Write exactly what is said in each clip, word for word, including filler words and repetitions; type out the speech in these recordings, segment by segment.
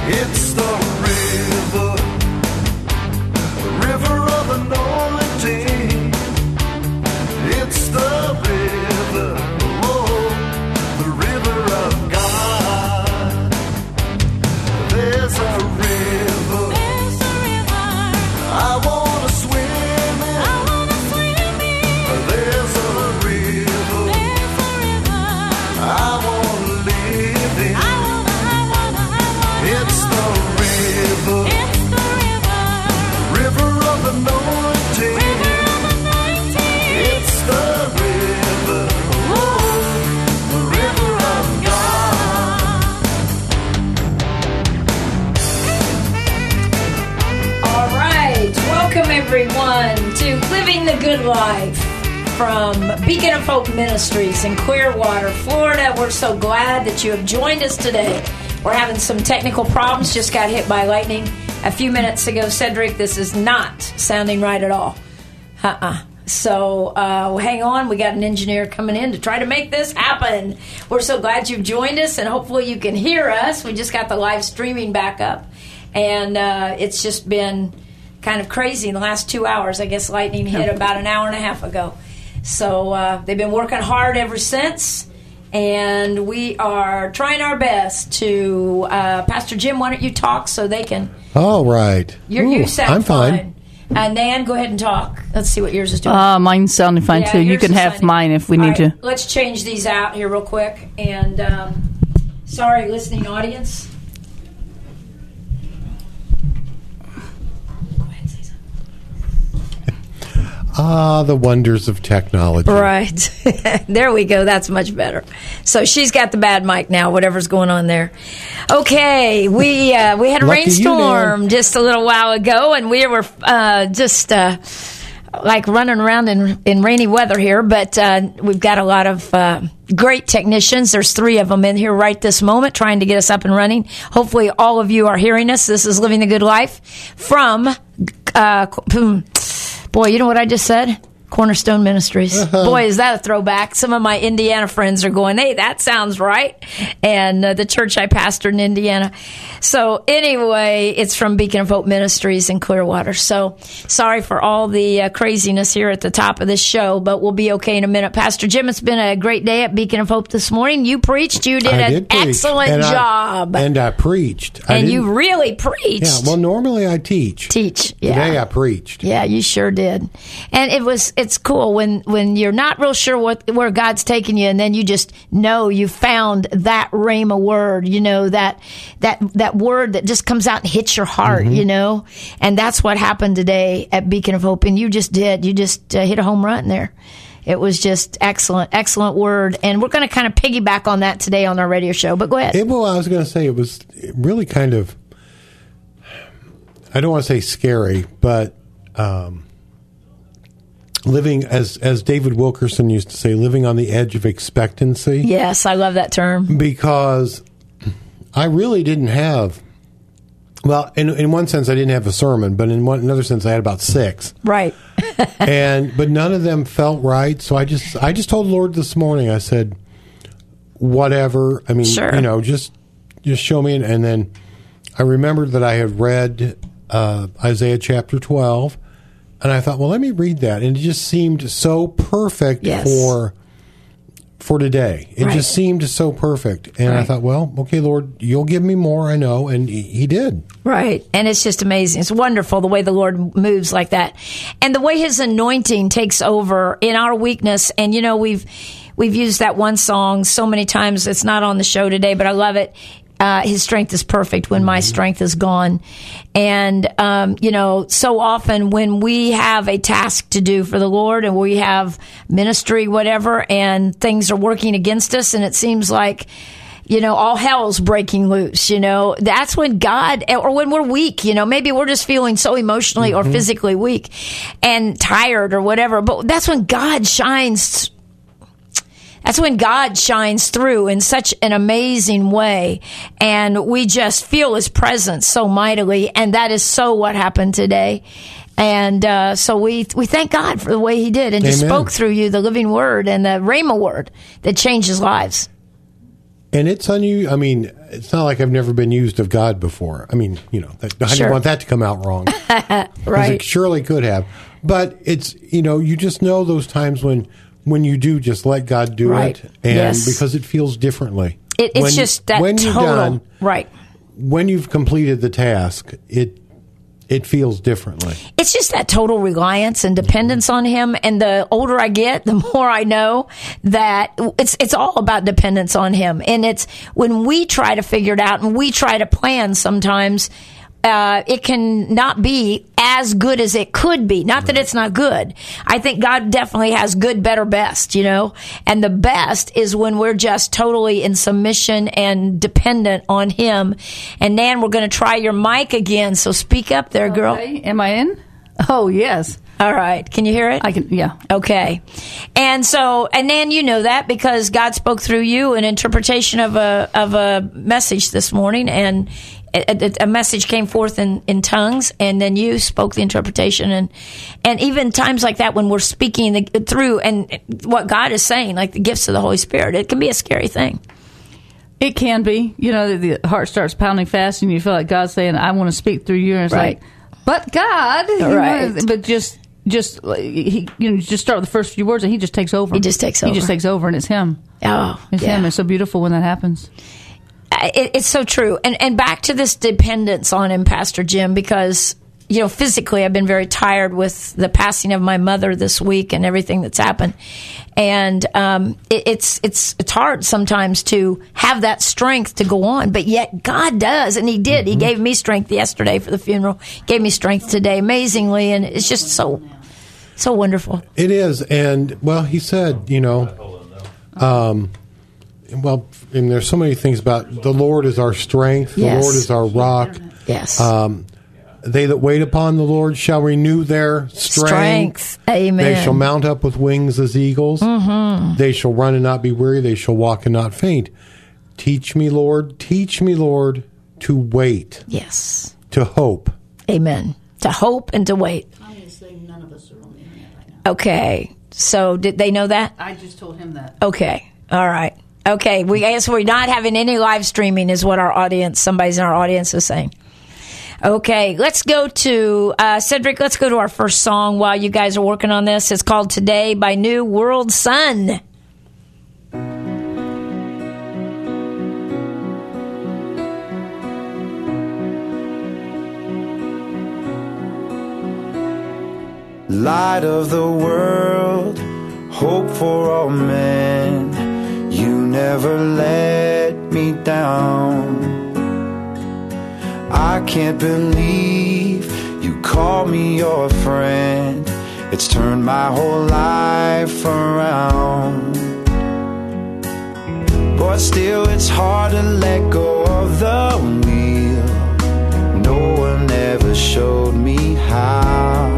It's the river, river of anointing. It's the river, oh, the river of God. There's a river, There's a river. I wanna swim in. I wanna swim in. There's a river, There's a river. I wanna live in. I wanna, I wanna, I wanna. It's the river, It's the river. river of anointing. River of anointing. It's the river, oh, the river of God. All right. Welcome, everyone, to Living the Good Life from Beacon of Hope Ministries in Clearwater, Florida. We're so glad that you have joined us today. We're having some technical problems. Just got hit by lightning a few minutes ago. Cedric, this is not sounding right at all. Uh-uh. So uh, hang on. We got an engineer coming in to try to make this happen. We're so glad you've joined us, and hopefully you can hear us. We just got the live streaming back up, and uh, it's just been kind of crazy in the last two hours. I guess lightning hit about an hour and a half ago. So uh, they've been working hard ever since, and we are trying our best to... Uh, Pastor Jim, why don't you talk so they can... All right. You're, Ooh, you sound I'm fine. fine. Uh, Nan, go ahead and talk. Let's see what yours is doing. Uh, mine's sounding fine Yeah, too. You yours can is have sounding- mine if we All need right, to. Let's change these out here real quick. And um, sorry, listening audience. Go ahead and say something. Ah, the wonders of technology. Right. There we go. That's much better. So she's got the bad mic now, whatever's going on there. Okay. We uh, we had a Lucky you, rainstorm Nan. just a little while ago, and we were uh, just uh, like running around in, in rainy weather here, but uh, we've got a lot of uh, great technicians. There's three of them in here right this moment trying to get us up and running. Hopefully all of you are hearing us. This is Living the Good Life from... Uh, Boy, you know what I just said? Cornerstone Ministries. Uh-huh. Boy, is that a throwback. Some of my Indiana friends are going, hey, that sounds right. And uh, the church I pastored in Indiana. So anyway, it's from Beacon of Hope Ministries in Clearwater. So sorry for all the uh, craziness here at the top of this show, but we'll be okay in a minute. Pastor Jim, it's been a great day at Beacon of Hope this morning. You preached. You did I an did preach. excellent And I- job. and I preached. I and you didn't- really preached. Yeah, well, normally I teach. Teach. Yeah. Today I preached. Yeah, you sure did. And it was it's cool when when you're not real sure what where God's taking you, and then you just know you found that rhema word, you know, that that that word that just comes out and hits your heart, you know. And that's what happened today at Beacon of Hope, and you just did. You just uh, hit a home run there. It was just excellent, excellent word. And we're going to kind of piggyback on that today on our radio show. But go ahead. It, well, I was going to say it was really kind of, I don't want to say scary, but um, living, as as David Wilkerson used to say, living on the edge of expectancy. Yes, I love that term. Because I really didn't have, well, in in one sense I didn't have a sermon, but in one another sense I had about six. Right. and but none of them felt right, so I just I just told the Lord this morning. I said, whatever. I mean, Sure. you know, just just show me. And, and then I remembered that I had read uh, Isaiah chapter twelve, and I thought, well, let me read that. And it just seemed so perfect Yes. for for today. It Right. just seemed so perfect, and I Right. thought, well, okay, Lord, you'll give me more. I know, and he, he did. Right. And it's just amazing. It's wonderful the way the Lord moves like that. And the way his anointing takes over in our weakness. And, you know, we've we've used that one song so many times. It's not on the show today, but I love it. Uh, his strength is perfect when my strength is gone. And, um, you know, so often when we have a task to do for the Lord and we have ministry, whatever, and things are working against us, and it seems like, you know, all hell's breaking loose, you know, that's when God, or when we're weak, you know, maybe we're just feeling so emotionally Mm-hmm. or physically weak and tired or whatever, but that's when God shines. That's when God shines through in such an amazing way, and we just feel his presence so mightily, and that is so what happened today. And uh, so we we thank God for the way he did and just Amen. spoke through you the living word and the Rhema word that changes lives. And it's unusual. I mean, it's not like I've never been used of God before. I mean, you know, that, I Sure. didn't want that to come out wrong. 'Cause Right. it surely could have. But it's, you know, you just know those times when when you do just let God do Right. it. And Yes. because it feels differently. It, it's When- just that when you're total. done, Right. when you've completed the task, it it feels differently. It's just that total reliance and dependence on him. And the older I get, the more I know that it's it's all about dependence on him. And it's when we try to figure it out and we try to plan sometimes, uh, it can not be as good as it could be. Not that it's not good. I think God definitely has good, better, best, you know? And the best is when we're just totally in submission and dependent on him. And Nan, we're going to try your mic again. So speak up there, girl. Okay, am I in? Oh, yes. All right. Can you hear it? I can, yeah. Okay. And so, and Nan, you know that because God spoke through you an interpretation of a of a message this morning, and a, a, a message came forth in, in tongues, and then you spoke the interpretation, and and even times like that when we're speaking the, through and what God is saying, like the gifts of the Holy Spirit, it can be a scary thing. It can be. You know, the, the heart starts pounding fast, and you feel like God's saying, I want to speak through you. And it's Right. like, but God. you know, Right. but just, just, like, he, you know, just start with the first few words, and he just takes over. He just takes He just over. takes over, and it's him. Oh, It's yeah. him. It's so beautiful when that happens. It, it's so true. And and back to this dependence on him, Pastor Jim, because, you know, physically I've been very tired with the passing of my mother this week and everything that's happened. And um, it, it's it's it's hard sometimes to have that strength to go on, but yet God does, and He did. He gave me strength yesterday for the funeral, gave me strength today, amazingly, and it's just so so wonderful. It is, and well, he said, you know, um, well, and there's so many things about the Lord is our strength, the Yes. Lord is our rock. Yes, Um, they that wait upon the Lord shall renew their strength. strength. Amen. They shall mount up with wings as eagles. Mm-hmm. They shall run and not be weary. They shall walk and not faint. Teach me, Lord, teach me, Lord, to wait, Yes, to hope. Amen. To hope and to wait. Obviously, none of us are on the internet right now. Okay, so did they know that? I just told him that. Okay. All right. Okay. We I guess we're not having any live streaming is what our audience, somebody's in our audience is saying. Okay. Let's go to, uh, Cedric, let's go to our first song while you guys are working on this. It's called Today by New World Sun. Light of the world, hope for all men. You never let me down. I can't believe you call me your friend. It's turned my whole life around. But still it's hard to let go of the wheel. No one ever showed me how.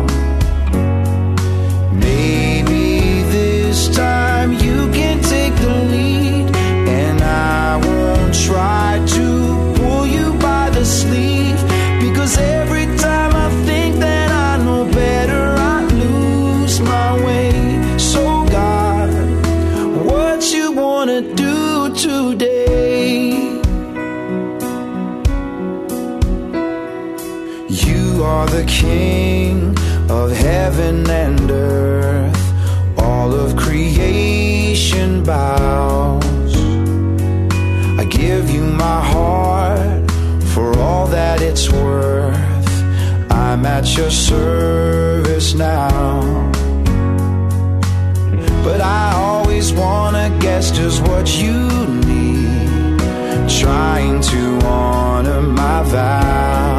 Maybe this time you can take the lead, and I won't try to pull you by the sleeve, because every time I think that I know better, I lose my way. So God, what you wanna do today? You are the King of heaven and earth. All of creation bows. I give you my heart for all that it's worth. I'm at your service now. But I always wanna guess just what you need, trying to honor my vow.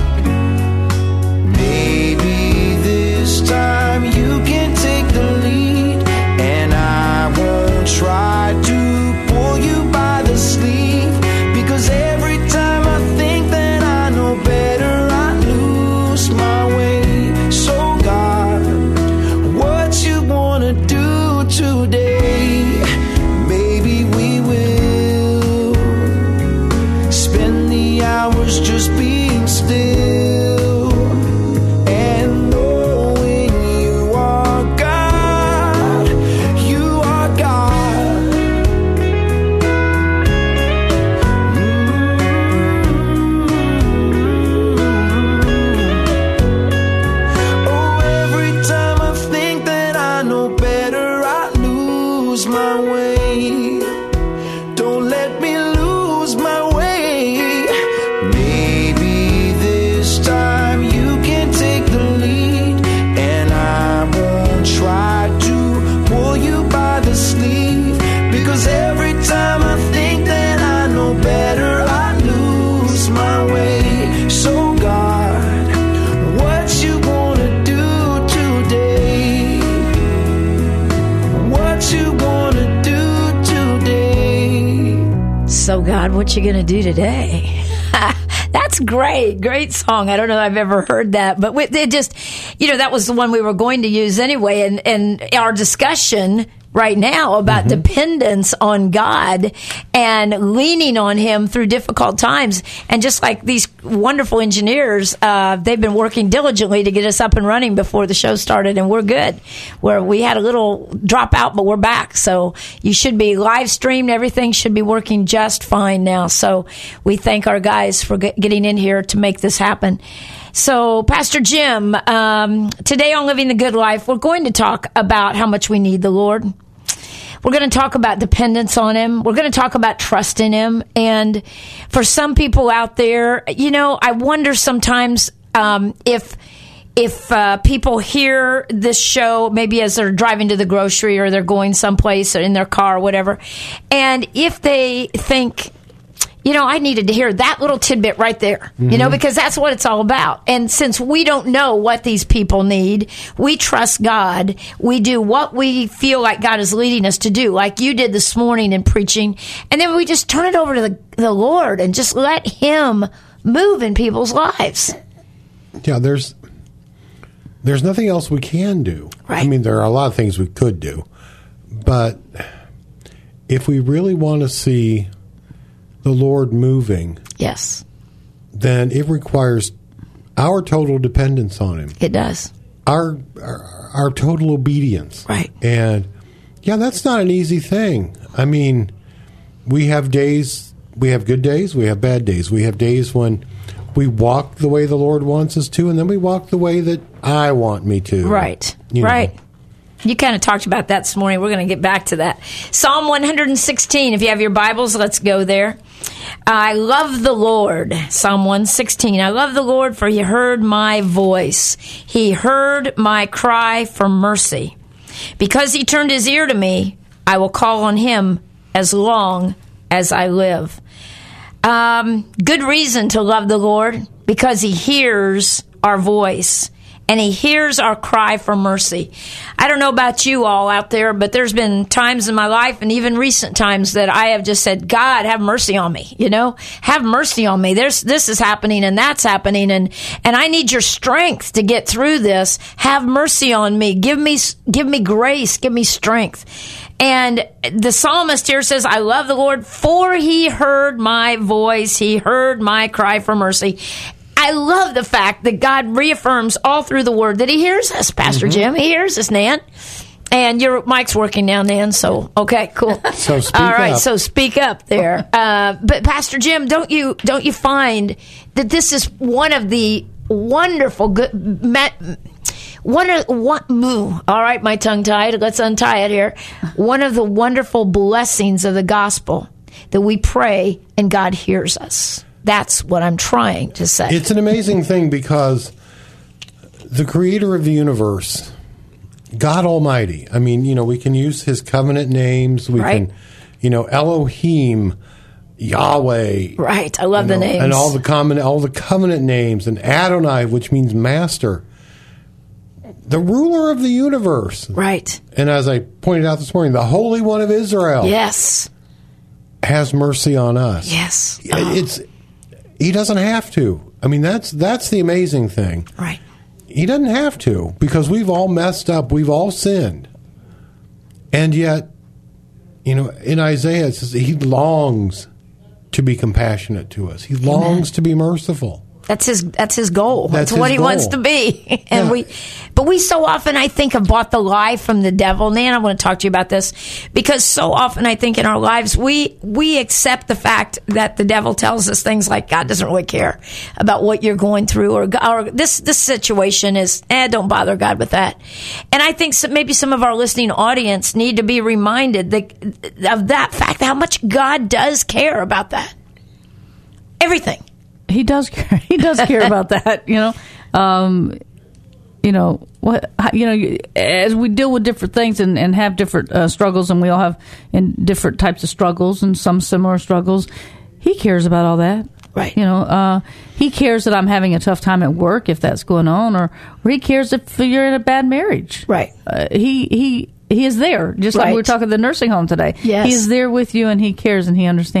Maybe this time you can take the lead, and I won't try to pull you by the sleeve, because every time I think that I know better, I lose my way. So God, what you wanna do today? Maybe we will spend the hours just being still and knowing you are God, you are God. So, God, what you going to do today? That's great. Great song. I don't know if I've ever heard that, but we- it just, you know, that was the one we were going to use anyway. And, and our discussion right now about Mm-hmm. dependence on God and leaning on Him through difficult times. And just like these wonderful engineers, uh, they've been working diligently to get us up and running before the show started, and we're good. Where we had a little drop out, but we're back. So you should be live streamed. Everything should be working just fine now. So we thank our guys for get, getting in here to make this happen. So, Pastor Jim, um, today on Living the Good Life, we're going to talk about how much we need the Lord. We're going to talk about dependence on Him. We're going to talk about trust in Him. And for some people out there, you know, I wonder sometimes um, if if uh, people hear this show, maybe as they're driving to the grocery or they're going someplace or in their car or whatever, and if they think, you know, I needed to hear that little tidbit right there, mm-hmm. you know, because that's what it's all about. And since we don't know what these people need, we trust God. We do what we feel like God is leading us to do, like you did this morning in preaching. And then we just turn it over to the, the Lord and just let Him move in people's lives. Yeah, there's there's nothing else we can do. Right. I mean, there are a lot of things we could do. But if we really want to see the Lord moving, Yes, then it requires our total dependence on Him, it does. our, our our total obedience. Right. And yeah, that's not an easy thing. I mean, we have days, we have good days, we have bad days. We have days when we walk the way the Lord wants us to, and then we walk the way that I want me to. Right, You know. right. You kind of talked about that this morning. We're going to get back to that. Psalm one sixteen, if you have your Bibles, let's go there. I love the Lord, Psalm one sixteen. I love the Lord, for He heard my voice. He heard my cry for mercy. Because He turned His ear to me, I will call on Him as long as I live. Um, good reason to love the Lord, because He hears our voice. And He hears our cry for mercy. I don't know about you all out there, but there's been times in my life and even recent times that I have just said, God, have mercy on me. You know, have mercy on me. There's, this is happening and that's happening. And, and I need your strength to get through this. Have mercy on me. Give me, give me grace. Give me strength. And the psalmist here says, I love the Lord, for He heard my voice. He heard my cry for mercy. I love the fact that God reaffirms all through the Word that He hears us, Pastor Mm-hmm. Jim. He hears us, Nan. And your mic's working now, Nan, so, okay, cool. So speak all right, up. so speak up there. Uh, but Pastor Jim, don't you don't you find that this is one of the wonderful good... Met, One of one, moo, all right, my tongue tied. Let's untie it here. One of the wonderful blessings of the gospel that we pray and God hears us. That's what I'm trying to say. It's an amazing thing because the creator of the universe, God Almighty, I mean, you know, we can use His covenant names. We Right. can, you know, Elohim, Yahweh. Right, I love you the know, names. And all the common, all the covenant names, and Adonai, which means master. The ruler of the universe. Right. And as I pointed out this morning, the Holy One of Israel Yes. has mercy on us. Yes. It's He doesn't have to. I mean, that's that's the amazing thing. Right. He doesn't have to, because we've all messed up. We've all sinned. And yet, you know, in Isaiah it says He longs to be compassionate to us. He longs to be merciful. That's his. That's his goal. That's, That's what his he wants goal. to be. And Yeah. we, but we so often, I think, have bought the lie from the devil. Nan, I want to talk to you about this, because so often I think in our lives we we accept the fact that the devil tells us things like God doesn't really care about what you're going through, or, or this this situation is, eh, don't bother God with that. And I think some, maybe some of our listening audience need to be reminded that, of that fact, how much God does care about that. Everything. He does care. He does care about that. You know, um, you know what? You know, you- as we deal with different things and, and have different uh, struggles, and we all have in different types of struggles and some similar struggles. He cares about all that. Right. You know, uh, he cares that I'm having a tough time at work, if that's going on, or, or he cares if you're in a bad marriage. Right. Uh, he he he is there, just like we were Right. talking at the nursing home today. Yes. He is there with you, and he cares and he understands.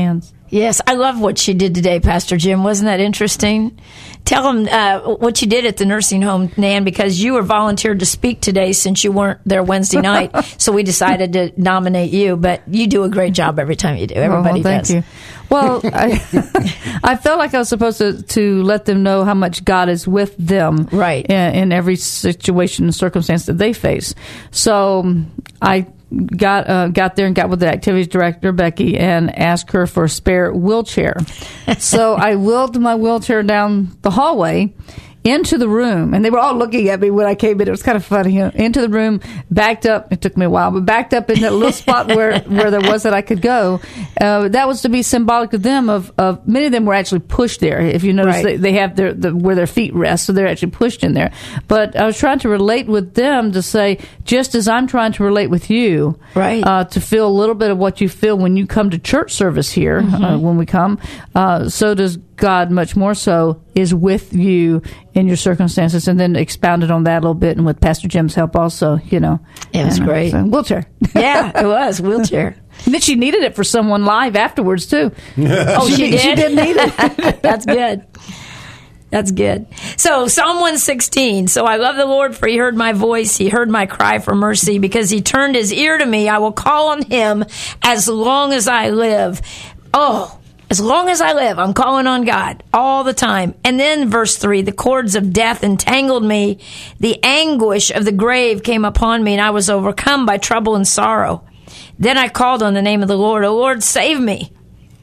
Yes, I love what she did today, Pastor Jim. Wasn't that interesting? Tell them uh, what you did at the nursing home, Nan, because you were volunteered to speak today since you weren't there Wednesday night. So we decided to nominate you. But you do a great job every time you do. Everybody well, thank does. you. Well, I, I felt like I was supposed to, to let them know how much God is with them, Right. in, in every situation and circumstance that they face. So I got uh, got there and got with the activities director, Becky, and asked her for a spare wheelchair. So I wheeled my wheelchair down the hallway into the room, and they were all looking at me when I came in. It was kind of funny. You know, into the room, backed up. It took me a while, but backed up in that little spot where, where there was that I could go. Uh, that was to be symbolic to them of, of many of them were actually pushed there. If you notice, Right. they, they have their the, where their feet rest, so they're actually pushed in there. But I was trying to relate with them to say, just as I'm trying to relate with you, Right. uh, to feel a little bit of what you feel when you come to church service here, Mm-hmm. uh, when we come, uh, so does God much more so is with you in your circumstances, and then expounded on that a little bit, and with Pastor Jim's help also, you know. It was And, uh, great. so, wheelchair. Yeah, it was. Wheelchair. And then she needed it for someone live afterwards, too. Oh, she did? She did need it. That's good. That's good. So Psalm one sixteen. So I love the Lord, for he heard my voice. He heard my cry for mercy, because he turned his ear to me. I will call on him as long as I live. Oh, as long as I live, I'm calling on God all the time. And then verse three, the cords of death entangled me. The anguish of the grave came upon me, and I was overcome by trouble and sorrow. Then I called on the name of the Lord. Oh, Lord, save me.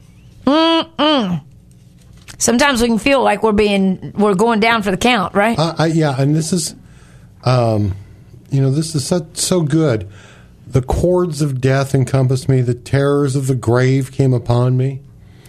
Mm-mm. Sometimes we can feel like we're being, we're going down for the count, right? Uh, I, yeah, and this is, um, you know, this is so, so good. The cords of death encompassed me. The terrors of the grave came upon me.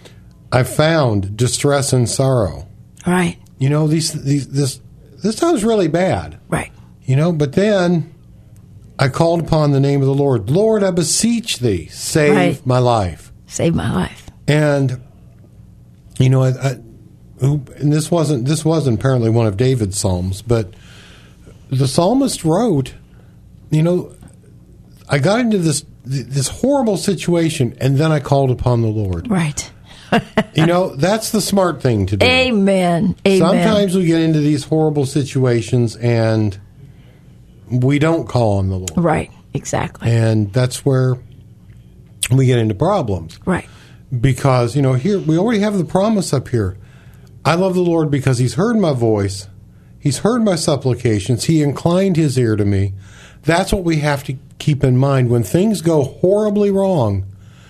I found distress and sorrow. Right, You know, these, these this this sounds really bad. right. You know, but then I called upon the name of the Lord. Lord, I beseech thee, save Right. my life. Save my life. And you know, I, I, who- and this wasn't this wasn't apparently one of David's psalms, but the psalmist wrote, you know, I got into this this horrible situation, and then I called upon the Lord. Right. You know, that's the smart thing to do. Amen. Amen. Sometimes we get into these horrible situations and we don't call on the Lord. Right, exactly. And that's where we get into problems. Right. Because, you know, here we already have the promise up here. I love the Lord because he's heard my voice. He's heard my supplications. He inclined his ear to me. That's what we have to keep in mind. When things go horribly wrong,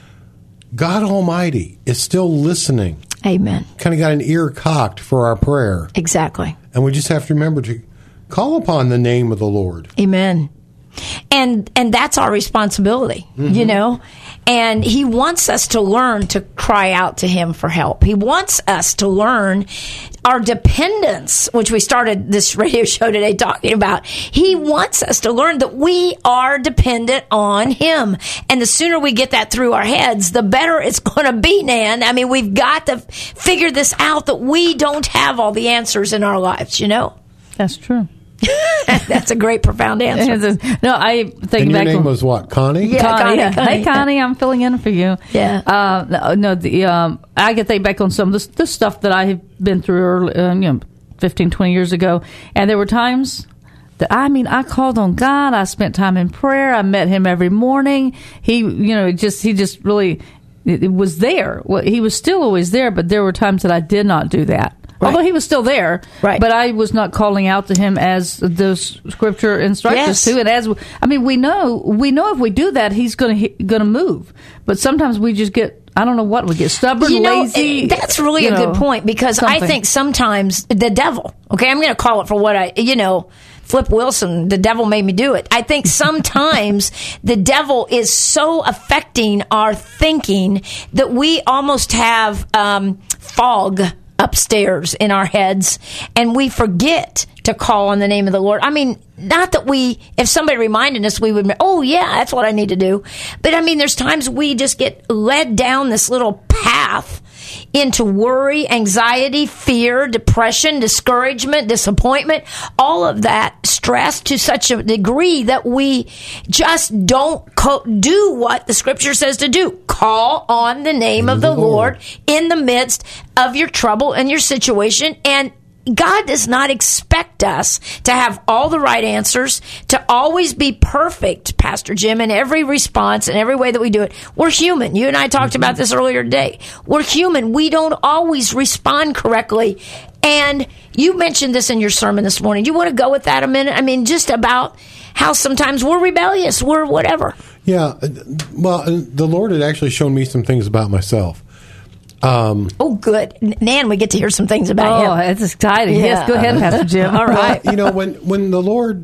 God Almighty is still listening. Amen. Kind of got an ear cocked for our prayer. Exactly. And we just have to remember to call upon the name of the Lord. Amen. And and that's our responsibility, you know? And he wants us to learn to cry out to him for help. He wants us to learn our dependence, which we started this radio show today talking about. He wants us to learn that we are dependent on him. And the sooner we get that through our heads, the better it's going to be, Nan. I mean, we've got to figure this out, that we don't have all the answers in our lives, you know? That's true. That's a great, profound answer. No, I think And your back name on- was what, Connie? Yeah. Connie, Connie, yeah. Connie. Hey, Connie, I'm filling in for you. Yeah. Uh, no, no, the um, I can think back on some of this, this stuff that I have been through early, uh, you know, fifteen, twenty years ago, and there were times that I mean, I called on God. I spent time in prayer. I met Him every morning. He, you know, it just He just really it, it was there. Well, He was still always there, but there were times that I did not do that. Right. Although he was still there, Right. but I was not calling out to him as the scripture instructs Yes. us to. And as I mean, we know we know if we do that, he's going to going to move. But sometimes we just get I don't know what we get stubborn, You know, lazy. that's really you a know, good point, because I something. think sometimes the devil, okay, I'm going to call it for what I, you know, Flip Wilson, the devil made me do it. I think sometimes the devil is so affecting our thinking that we almost have um, fog upstairs in our heads, and we forget to call on the name of the Lord. I mean, not that we, if somebody reminded us, we would, oh yeah, that's what I need to do. But I mean, there's times we just get led down this little path into worry, anxiety, fear, depression, discouragement, disappointment, all of that stress to such a degree that we just don't co- do what the scripture says to do. Call on the name of the Lord in the midst of your trouble and your situation. And God does not expect us to have all the right answers, to always be perfect, Pastor Jim, in every response and every way that we do it. We're human. You and I talked about this earlier today. We're human. We don't always respond correctly. And you mentioned this in your sermon this morning. Do you want to go with that a minute? I mean, just about how sometimes we're rebellious, we're whatever. Yeah. Well, the Lord had actually shown me some things about myself. Um, oh, good. Nan, we get to hear some things about Oh, him. it's exciting. Yeah. Yes, go ahead, Pastor Jim. All right. You know, when, when the Lord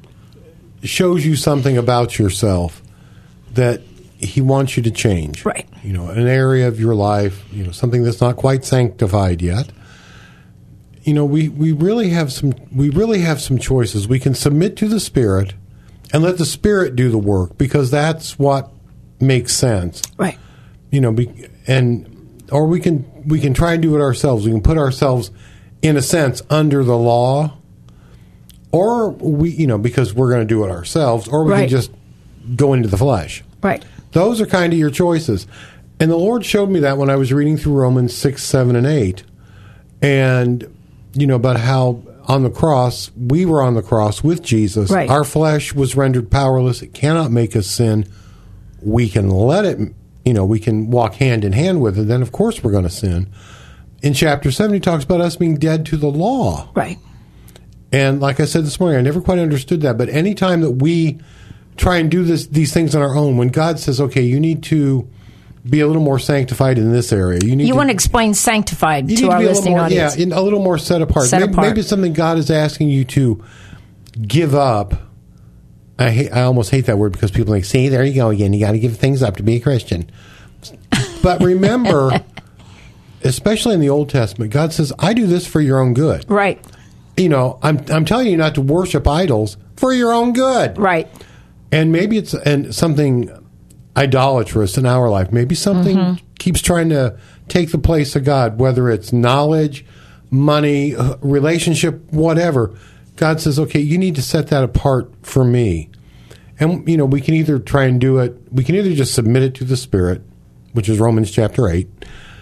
shows you something about yourself that he wants you to change, Right. you know, an area of your life, you know, something that's not quite sanctified yet, you know, we, we really have some we really have some choices. We can submit to the Spirit and let the Spirit do the work, because that's what makes sense. Right. You know, be, and or we can we can try and do it ourselves. We can put ourselves, in a sense, under the law, or we, you know, because we're going to do it ourselves, or we Right. can just go into the flesh. Right. Those are kind of your choices. And the Lord showed me that when I was reading through Romans six, seven, and eight, and you know about how on the cross we were on the cross with Jesus. Right. Our flesh was rendered powerless; it cannot make us sin. We can let it. You know, we can walk hand in hand with it, then of course we're going to sin. In chapter seven, he talks about us being dead to the law. Right. And like I said this morning, I never quite understood that. But any time that we try and do this, these things on our own, when God says, okay, you need to be a little more sanctified in this area. You need You to, want to explain sanctified you to need our be a little listening more, audience. Yeah, in, a little more set apart. Set maybe, apart. maybe it's something God is asking you to give up. I hate, I almost hate that word, because people think, see, there you go again. You got to give things up to be a Christian. But remember, especially in the Old Testament, God says, I do this for your own good. Right. You know, I'm I'm telling you not to worship idols for your own good. Right. And maybe it's and something idolatrous in our life. Maybe something Mm-hmm. keeps trying to take the place of God, whether it's knowledge, money, uh, relationship, whatever. God says, okay, you need to set that apart for me. And, you know, we can either try and do it, we can either just submit it to the Spirit, which is Romans chapter eight.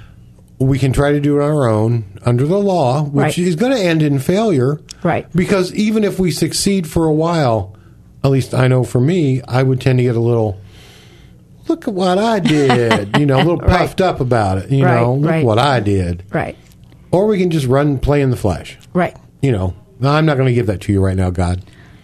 We can try to do it on our own under the law, which Right. is going to end in failure. Right. Because even if we succeed for a while, at least I know for me, I would tend to get a little, look at what I did, you know, a little Right. puffed up about it, you Right, know, look right. what I did. Right. Or we can just run and play in the flesh. Right. You know, I'm not going to give that to you right now, God.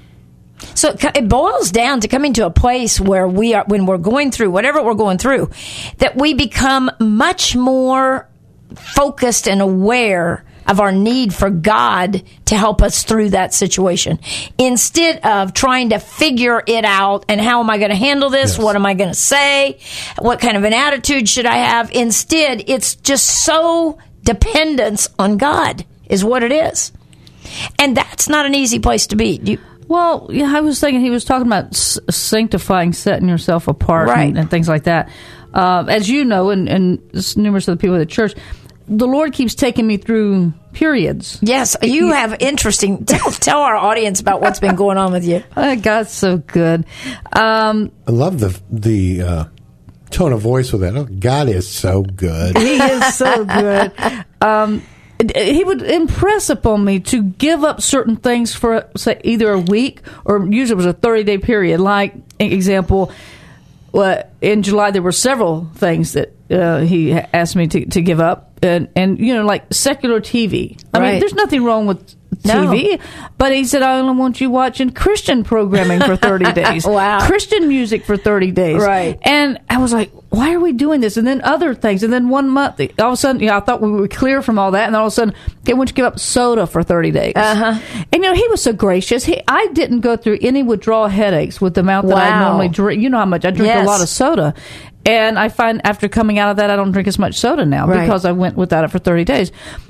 So it co- it boils down to coming to a place where we are, when we're going through whatever we're going through, that we become much more focused and aware of our need for God to help us through that situation, instead of trying to figure it out and how am I going to handle this? Yes. What am I going to say? What kind of an attitude should I have? Instead, it's just so dependence on God is what it is. And that's not an easy place to be. You, Well, yeah, I was thinking he was talking about s- sanctifying, setting yourself apart, Right. and, and things like that. Uh, as you know, and, and numerous of the people at the church, the Lord keeps taking me through periods. Yes, you have interesting. Tell, tell our audience about what's been going on with you. Oh, God's so good. Um, I love the the uh, tone of voice with that. Oh, God is so good. he is so good. Um, he would impress upon me to give up certain things for, say, either a week or usually it was a thirty-day period. Like, example, well, in July there were several things that uh, he asked me to, to give up. And, and, you know, like secular T V. I Right. mean, there's nothing wrong with T V. No. But he said, I only want you watching Christian programming for thirty days. Wow. Christian music for thirty days. Right. And I was like, why are we doing this? And then other things. And then one month, all of a sudden, you know, I thought we were clear from all that. And then all of a sudden, okay, why don't you give up soda for thirty days? Uh-huh. And, you know, he was so gracious. He, I didn't go through any withdrawal headaches with the amount that I Wow. normally drink. You know how much I drink Yes. a lot of soda. And I find after coming out of that, I don't drink as much soda now Right. because I went without it for thirty days.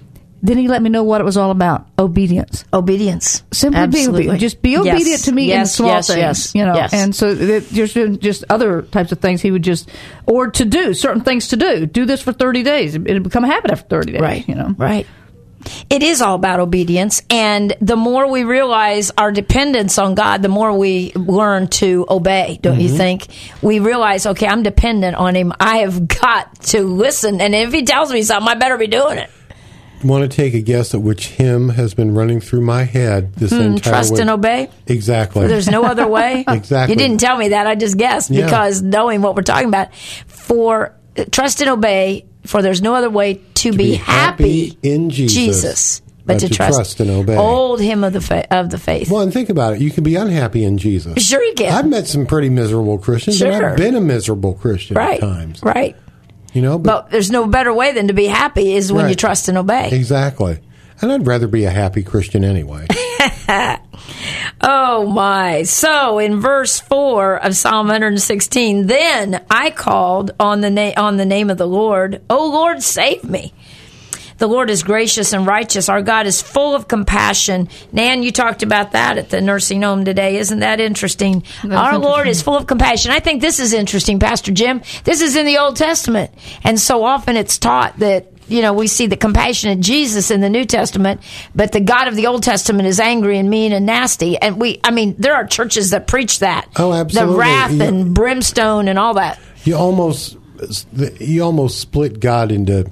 then he let me know what it was all about. Obedience. Obedience. Simply be Absolutely. obedient. Just be obedient Yes. to me in the Yes, small yes, things. yes, You know, yes. and so it, there's been just other types of things he would just, or to do certain things to do. Do this for thirty days. It'll become a habit after thirty days. Right. You know. Right. It is all about obedience, and the more we realize our dependence on God, the more we learn to obey, don't you think? We realize, okay, I'm dependent on Him. I have got to listen, and if He tells me something, I better be doing it. Want to take a guess at which hymn has been running through my head this entire Hmm, Trust week? and obey. Exactly. There's no other way. Exactly. You didn't tell me that. I just guessed Yeah. because knowing what we're talking about. For uh, trust and obey, for there's no other way to, be, be happy, happy in Jesus, but, but to, to trust. trust and obey. Old hymn of the fa- of the faith. Well, and think about it. You can be unhappy in Jesus. Sure you can. I've met some pretty miserable Christians, and Sure. I've been a miserable Christian right. at times. Right. You know, But there's no better way than to be happy is when Right. you trust and obey. Exactly. And I'd rather be a happy Christian anyway. Oh my. So in verse four of Psalm one sixteen, then I called on the na- on the name of the Lord. Oh Lord, save me. The Lord is gracious and righteous. Our God is full of compassion. Nan, you talked about that at the nursing home today. Isn't that interesting? Our Lord is full of compassion. I think this is interesting, Pastor Jim. This is in the Old Testament. And so often it's taught that, you know, we see the compassionate Jesus in the New Testament, but the God of the Old Testament is angry and mean and nasty. And we, I mean, there are churches that preach that. Oh, absolutely. The wrath Yeah. and brimstone and all that. You almost, you almost split God into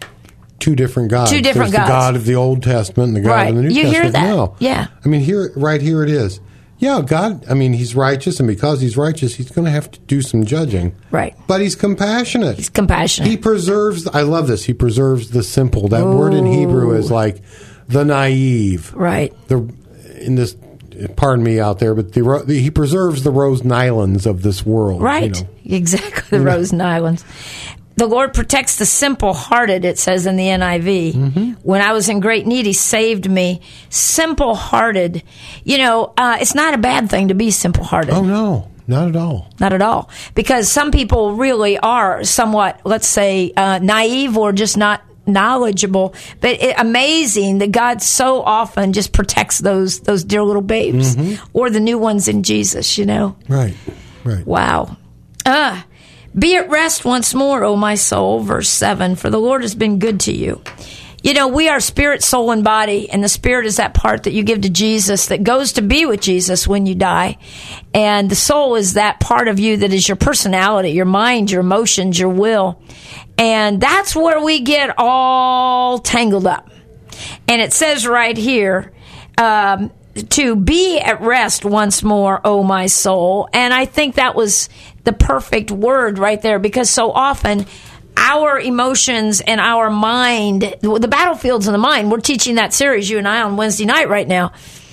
two different gods. Two different There's gods. the God of the Old Testament and the God Right. of the New You hear Testament. that? No. Yeah. I mean, here, right here it is. Yeah, God, I mean, He's righteous, and because He's righteous, He's going to have to do some judging. Right. But He's compassionate. He's compassionate. He preserves, I love this, He preserves the simple. That word in Hebrew is like the naive. Right. The in this, pardon me out there, but the, ro- the He preserves the Rose Nylons of this world. Right. You know. Exactly. The Rose Islands. The Lord protects the simple-hearted, it says in the N I V. Mm-hmm. When I was in great need, He saved me. Simple-hearted. You know, uh, it's not a bad thing to be simple-hearted. Oh, no, not at all. Not at all. Because some people really are somewhat, let's say, uh, naive or just not knowledgeable. But it, amazing that God so often just protects those those dear little babes or the new ones in Jesus, you know. Right, right. Wow. Ah, be at rest once more, O my soul, verse seven, for the Lord has been good to you. You know, we are spirit, soul, and body, and the spirit is that part that you give to Jesus that goes to be with Jesus when you die. And the soul is that part of you that is your personality, your mind, your emotions, your will. And that's where we get all tangled up. And it says right here, um, to be at rest once more, O my soul. And I think that was the perfect word right there, because so often our emotions and our mind, the battlefield's in the mind. We're teaching that series, you and I, on Wednesday night right now,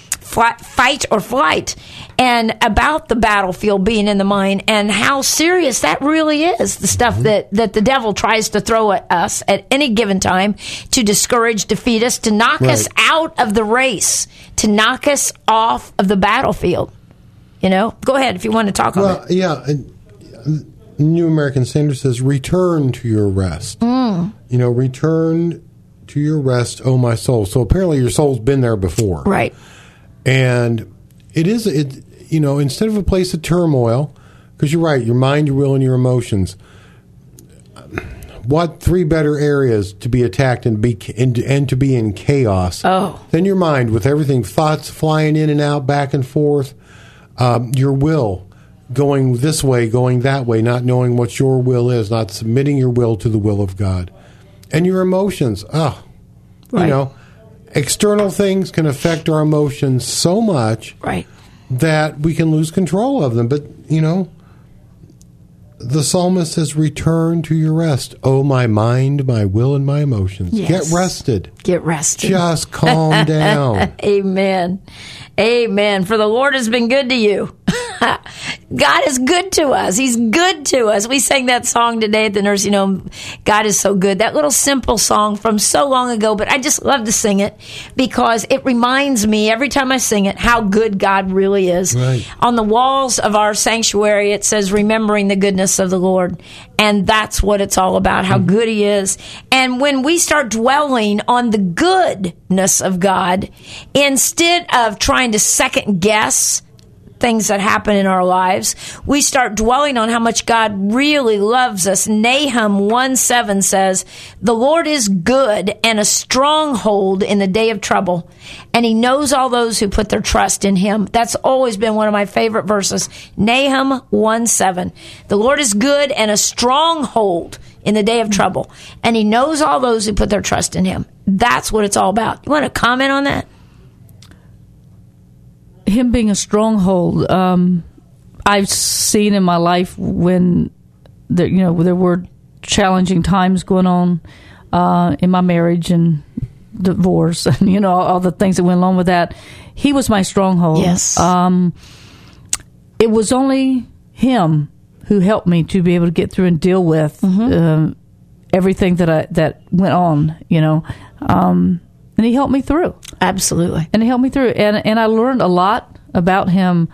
Fight or Flight, and about the battlefield being in the mind and how serious that really is, the stuff that, that the devil tries to throw at us at any given time to discourage, defeat us, to knock Right. us out of the race, to knock us off of the battlefield. You know? Go ahead if you want to talk on Well, it. yeah. and New American Standard says, return to your rest. Mm. You know, return to your rest, oh my soul. So apparently your soul's been there before. Right. And it is, it you know, instead of a place of turmoil, because you're right, your mind, your will, and your emotions. What three better areas to be attacked and be and, and to be in chaos Oh. than your mind, with everything, thoughts flying in and out, back and forth, um, your will going this way, going that way, not knowing what your will is, not submitting your will to the will of God, and your emotions. Oh, Right. you know, external things can affect our emotions so much Right. that we can lose control of them. But, you know, the psalmist says, return to your rest, oh, my mind, my will, and my emotions. Yes. Get rested. Get rested. Just calm down. Amen. Amen. For the Lord has been good to you. God is good to us. He's good to us. We sang that song today at the nursing home. God is so good. That little simple song from so long ago, but I just love to sing it because it reminds me every time I sing it how good God really is. Right. On the walls of our sanctuary, it says, remembering the goodness of the Lord. And that's what it's all about, how Mm-hmm. good He is. And when we start dwelling on the goodness of God, instead of trying to second guess things that happen in our lives, we start dwelling on how much God really loves us. Nahum one seven says, the Lord is good and a stronghold in the day of trouble, and He knows all those who put their trust in Him. That's always been one of my favorite verses. Nahum one seven. The Lord is good and a stronghold in the day of trouble, and He knows all those who put their trust in Him. That's what it's all about. You want to comment on that? Him being a stronghold, um, I've seen in my life when there, you know, there were challenging times going on uh, in my marriage and divorce, and you know, all, all the things that went along with that. He was my stronghold. Yes. Um, it was only Him who helped me to be able to get through and deal with um, everything that I that went on. You know, um, and He helped me through. Absolutely. And He helped me through. And and I learned a lot about Him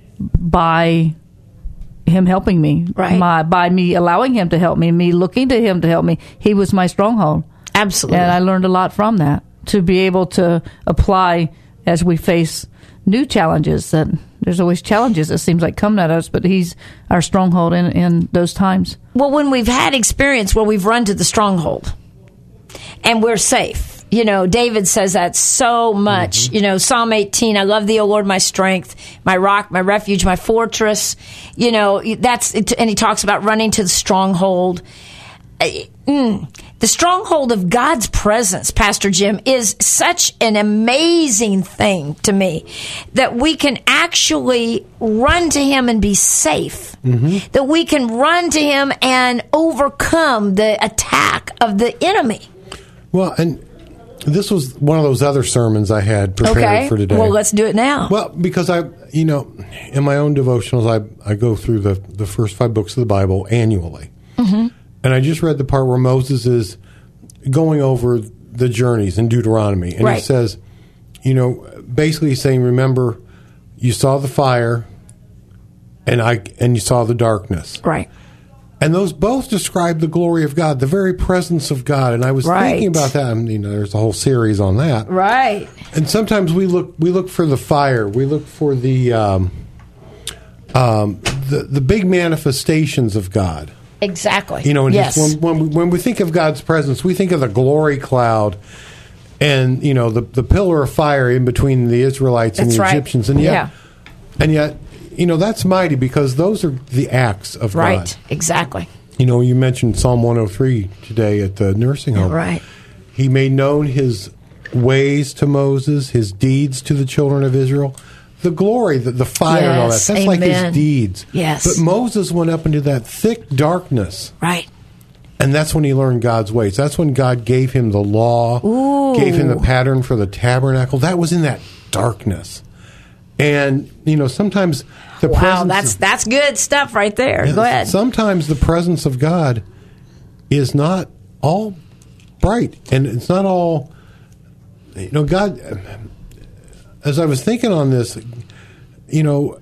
by Him helping me. Right. My, by me allowing Him to help me, me looking to Him to help me. He was my stronghold. Absolutely. And I learned a lot from that to be able to apply as we face new challenges. That there's always challenges, it seems like, coming at us, but He's our stronghold in, in those times. Well, when we've had experience where we've run to the stronghold and we're safe. You know, David says that so much. Mm-hmm. You know, Psalm eighteen, I love thee, O Lord, my strength, my rock, my refuge, my fortress. You know, that's, and he talks about running to the stronghold. Mm. The stronghold of God's presence, Pastor Jim, is such an amazing thing to me that we can actually run to Him and be safe. Mm-hmm. That we can run to Him and overcome the attack of the enemy. Well, and this was one of those other sermons I had prepared Okay. for today. Well, let's do it now. Well, because I, you know, in my own devotionals, I I go through the, the first five books of the Bible annually. Mm-hmm. And I just read the part where Moses is going over the journeys in Deuteronomy. And Right. he says, you know, basically he's saying, remember, you saw the fire and I and you saw the darkness. Right. And those both describe the glory of God, the very presence of God. And I was Right. thinking about that. I mean, you know, there's a whole series on that. Right. And sometimes we look we look for the fire. We look for the um, um, the the big manifestations of God. Exactly. You know, and yes. just when, when, we, when we think of God's presence, we think of the glory cloud and, you know, the, the pillar of fire in between the Israelites and That's the right. Egyptians. And yet, Yeah. and yet, you know, that's mighty because those are the acts of Right. God. Exactly. You know, you mentioned Psalm one oh three today at the nursing home. Right. He made known His ways to Moses, His deeds to the children of Israel. The glory, the, the fire and all that. Yes, That's like amen. His deeds. Yes. But Moses went up into that thick darkness. Right. And that's when he learned God's ways. That's when God gave him the law, Ooh. gave him the pattern for the tabernacle. That was in that darkness. And, you know, sometimes the Wow, presence that's of, that's good stuff right there. Yeah, Go ahead. Sometimes the presence of God is not all bright, and it's not all, you know, God, as I was thinking on this, you know,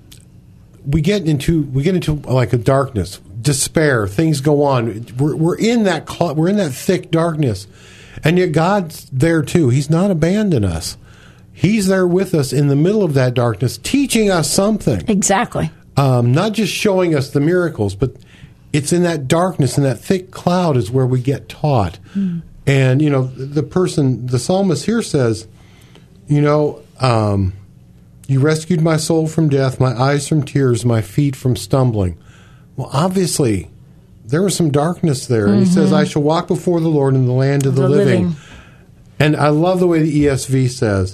we get into we get into like a darkness, despair, things go on. We're we're in that cl- we're in that thick darkness, and yet God's there too. He's not abandoned us. He's there with us in the middle of that darkness, teaching us something. Exactly. Um, not just showing us the miracles, but it's in that darkness, in that thick cloud is where we get taught. Mm. And, you know, the person, the psalmist here says, you know, um, you rescued my soul from death, my eyes from tears, my feet from stumbling. Well, obviously, there was some darkness there. Mm-hmm. And he says, I shall walk before the Lord in the land of the, the living. living. And I love the way the E S V says,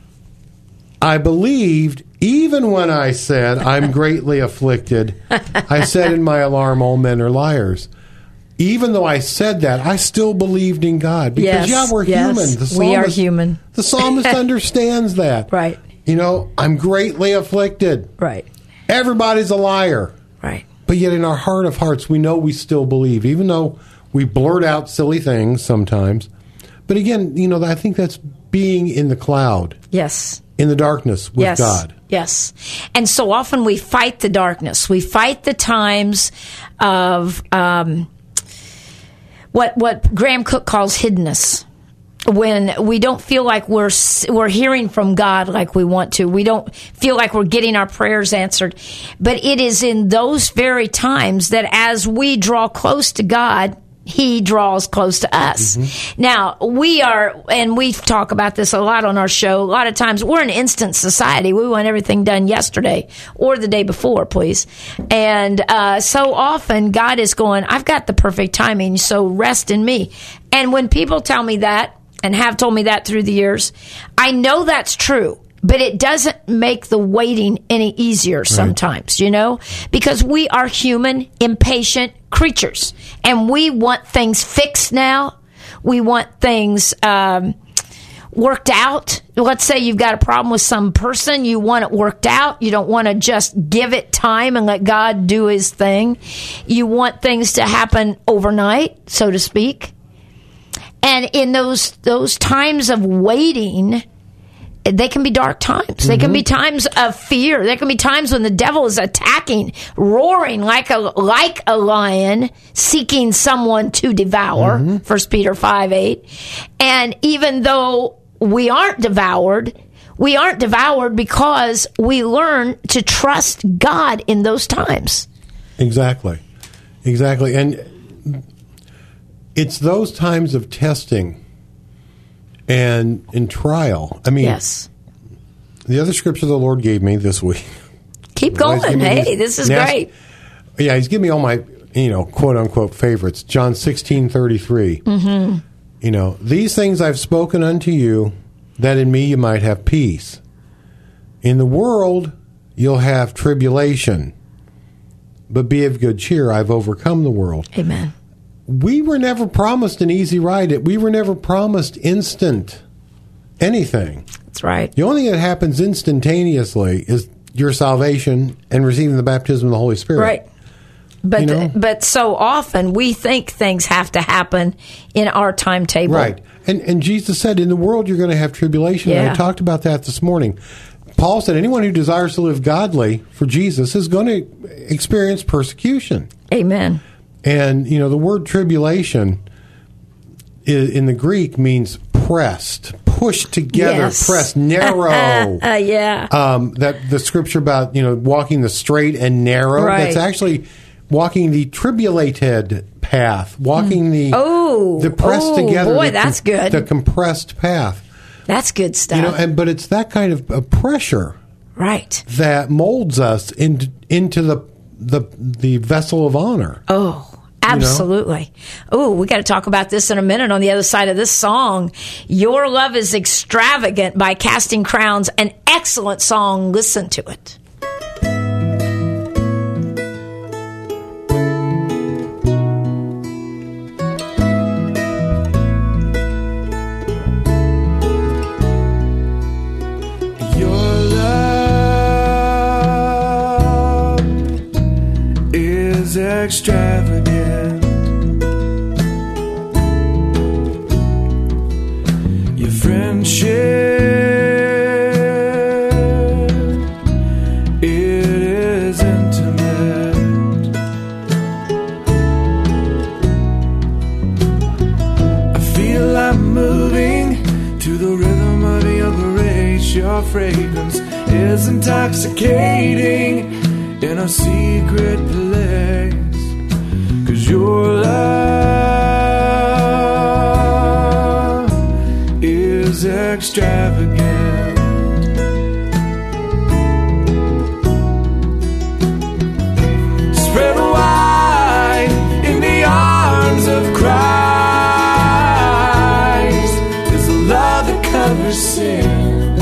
I believed even when I said, I'm greatly afflicted. I said in my alarm, all men are liars. Even though I said that, I still believed in God. Because, Yes, yeah, we're yes, human. The we are psalmist- human. The psalmist understands that. Right. You know, I'm greatly afflicted. Right. everybody's a liar. Right. But yet in our heart of hearts, we know we still believe, even though we blurt out silly things sometimes. But again, you know, I think that's being in the cloud, Yes. in the darkness with Yes. God. Yes. And so often we fight the darkness. We fight the times of um, what what Graham Cook calls hiddenness. When we don't feel like we're we're hearing from God like we want to. We don't feel like we're getting our prayers answered. But it is in those very times that as we draw close to God, He draws close to us. Mm-hmm. Now, we are, and we talk about this a lot on our show, a lot of times we're an instant society. We want everything done yesterday or the day before, please. And uh, so often God is going, I've got the perfect timing, so rest in me. And when people tell me that, and have told me that through the years, I know that's true. But it doesn't make the waiting any easier sometimes, you know, because we are human, impatient creatures, and we want things fixed now. We want things um, worked out. Let's say you've got a problem with some person. You want it worked out. You don't want to just give it time and let God do His thing. You want things to happen overnight, so to speak. And in those those times of waiting, they can be dark times. Mm-hmm. They can be times of fear. There can be times when the devil is attacking, roaring like a like a lion, seeking someone to devour. Mm-hmm. First Peter five eight. And even though we aren't devoured, we aren't devoured because we learn to trust God in those times. Exactly, exactly, and it's those times of testing and in trial. I mean, yes. The other scripture the Lord gave me this week. Keep going. Hey, this is nas- great. Yeah, He's giving me all my, you know, quote unquote favorites. John sixteen thirty three. Mm-hmm. You know, these things I've spoken unto you, that in me you might have peace. In the world you'll have tribulation, but be of good cheer. I've overcome the world. Amen. We were never promised an easy ride. We were never promised instant anything. That's right. The only thing that happens instantaneously is your salvation and receiving the baptism of the Holy Spirit. Right. But You know? but so often we think things have to happen in our timetable. Right. And and Jesus said, in the world you're going to have tribulation. And Yeah. I talked about that this morning. Paul said, anyone who desires to live godly for Jesus is going to experience persecution. Amen. And, you know, the word tribulation i- in the Greek means pressed, pushed together, Yes. pressed, narrow. Uh, yeah. um, that the scripture about, you know, walking the straight and narrow, Right. that's actually walking the tribulated path, walking the Oh. the pressed Oh, together. boy, the, that's good. The compressed path. That's good stuff. You know, and but it's that kind of, of pressure right. that molds us into into the the the vessel of honor. Oh, absolutely. Oh, we got to talk about this in a minute on the other side of this song. Your Love is Extravagant by Casting Crowns. An excellent song. Listen to it. Your love is extravagant. Your friendship, it is intimate. I feel I'm moving to the rhythm of your grace. Your fragrance is intoxicating in a secret place. 'Cause your love is extravagant. Spread wide in the arms of Christ is a love that covers sin.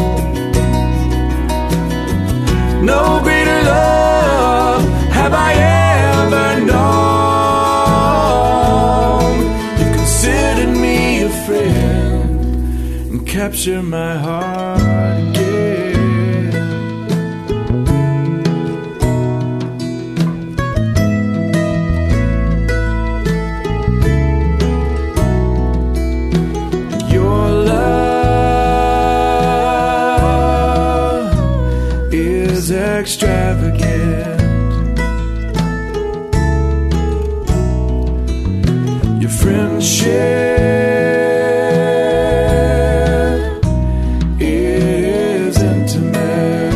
No greater love have I ever known. You considered me a friend and captured my heart again. extravagant. Your friendship is intimate.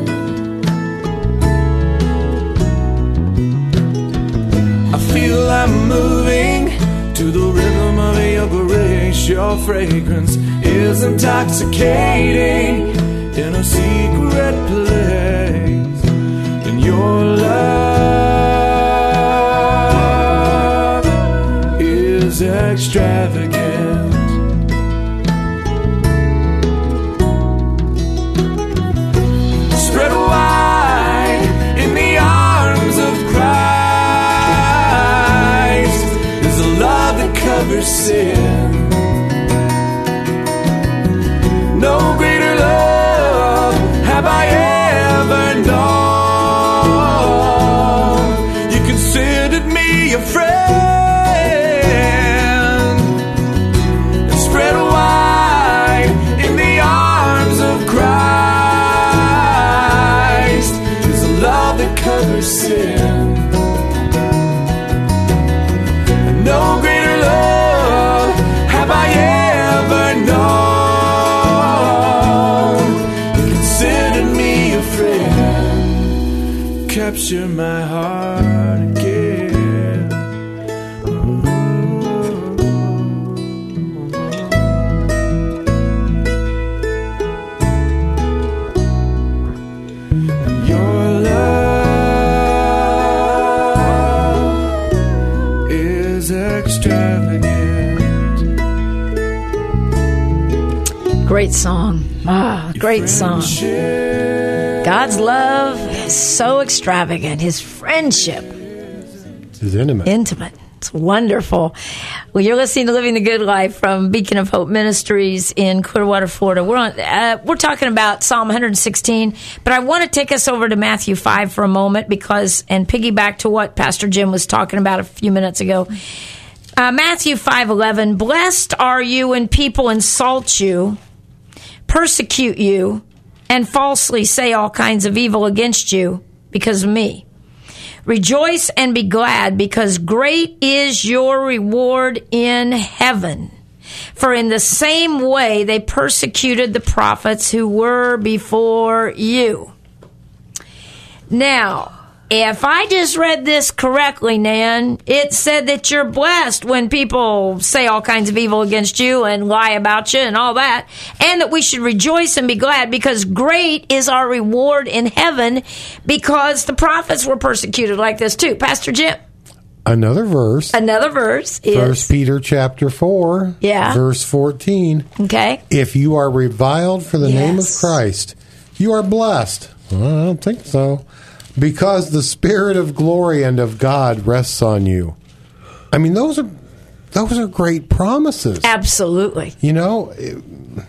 I feel I'm moving to the rhythm of your grace. Your fragrance is intoxicating in a secret place. And your love is extravagant. Spread wide in the arms of Christ is a love that covers sin. No greater love have I ever known. You considered me a friend and spread wide in the arms of Christ is a love that covers sin. And no greater love have I ever known. Capture my heart again. Your love is extravagant. Great song. Ah, great song. God's love is so extravagant. His friendship Is intimate. intimate. It's wonderful. Well, you're listening to Living the Good Life from Beacon of Hope Ministries in Clearwater, Florida. We're on. Uh, we're talking about Psalm one sixteen, but I want to take us over to Matthew five for a moment because, and piggyback to what Pastor Jim was talking about a few minutes ago. Uh, Matthew five eleven. Blessed are you when people insult you, persecute you, and falsely say all kinds of evil against you because of me. Rejoice and be glad, because great is your reward in heaven. For in the same way they persecuted the prophets who were before you. Now, if I just read this correctly, Nan, it said that you're blessed when people say all kinds of evil against you and lie about you and all that, and that we should rejoice and be glad because great is our reward in heaven, because the prophets were persecuted like this too. Pastor Jim? Another verse. Another verse is... First Peter chapter four, Yeah. verse fourteen. Okay. If you are reviled for the name of Yes. Christ, you are blessed. Well, I don't think so. Because the Spirit of glory and of God rests on you. I mean, those are those are great promises. Absolutely. You know, it-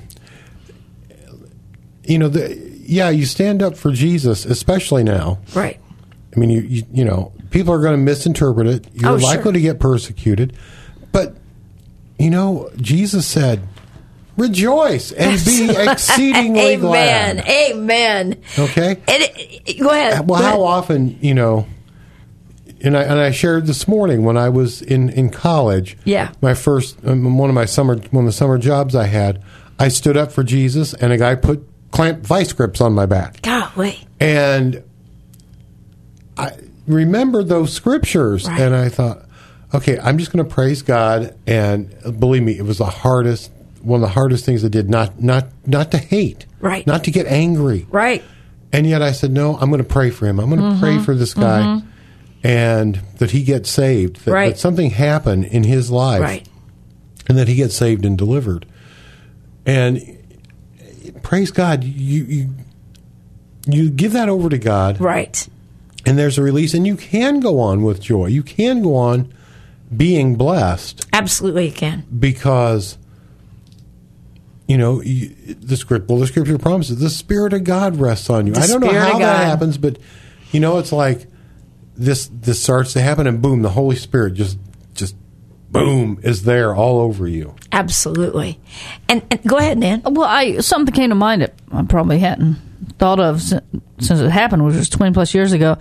you know, the, yeah, you stand up for Jesus, especially now. Right. I mean, you you, you know, people are going to misinterpret it. You're Oh, sure. likely to get persecuted. But, you know, Jesus said, rejoice and be exceedingly Amen. glad. Amen. Okay? And it, it- go ahead. Well, Go how ahead. often, you know, and I and I shared this morning when I was in, in college. Yeah. My first, um, one of my summer, one of the summer jobs I had, I stood up for Jesus, and a guy put clamp vice grips on my back, Golly. and I remembered those scriptures, Right. and I thought, okay, I'm just going to praise God, and believe me, it was the hardest, one of the hardest things I did, not not not to hate, Right. not to get angry, Right. and yet I said, no, I'm going to pray for him. I'm going to pray for this guy, and that he gets saved, that, Right. that something happen in his life, Right. and that he gets saved and delivered. And praise God, you you you give that over to God, Right. and there's a release, and you can go on with joy. You can go on being blessed Absolutely, you can. because, you know, you, the script. Well, the scripture promises the Spirit of God rests on you. The I don't know Spirit how of that God. happens, but you know, it's like this. This starts to happen, and boom, the Holy Spirit just just boom is there all over you. Absolutely. And, and go ahead, Nan. Well, I something came to mind that I probably hadn't thought of since, since it happened, which was twenty plus years ago.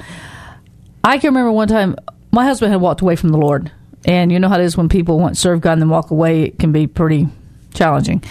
I can remember one time my husband had walked away from the Lord. And you know how it is when people want to serve God and then walk away, it can be pretty challenging.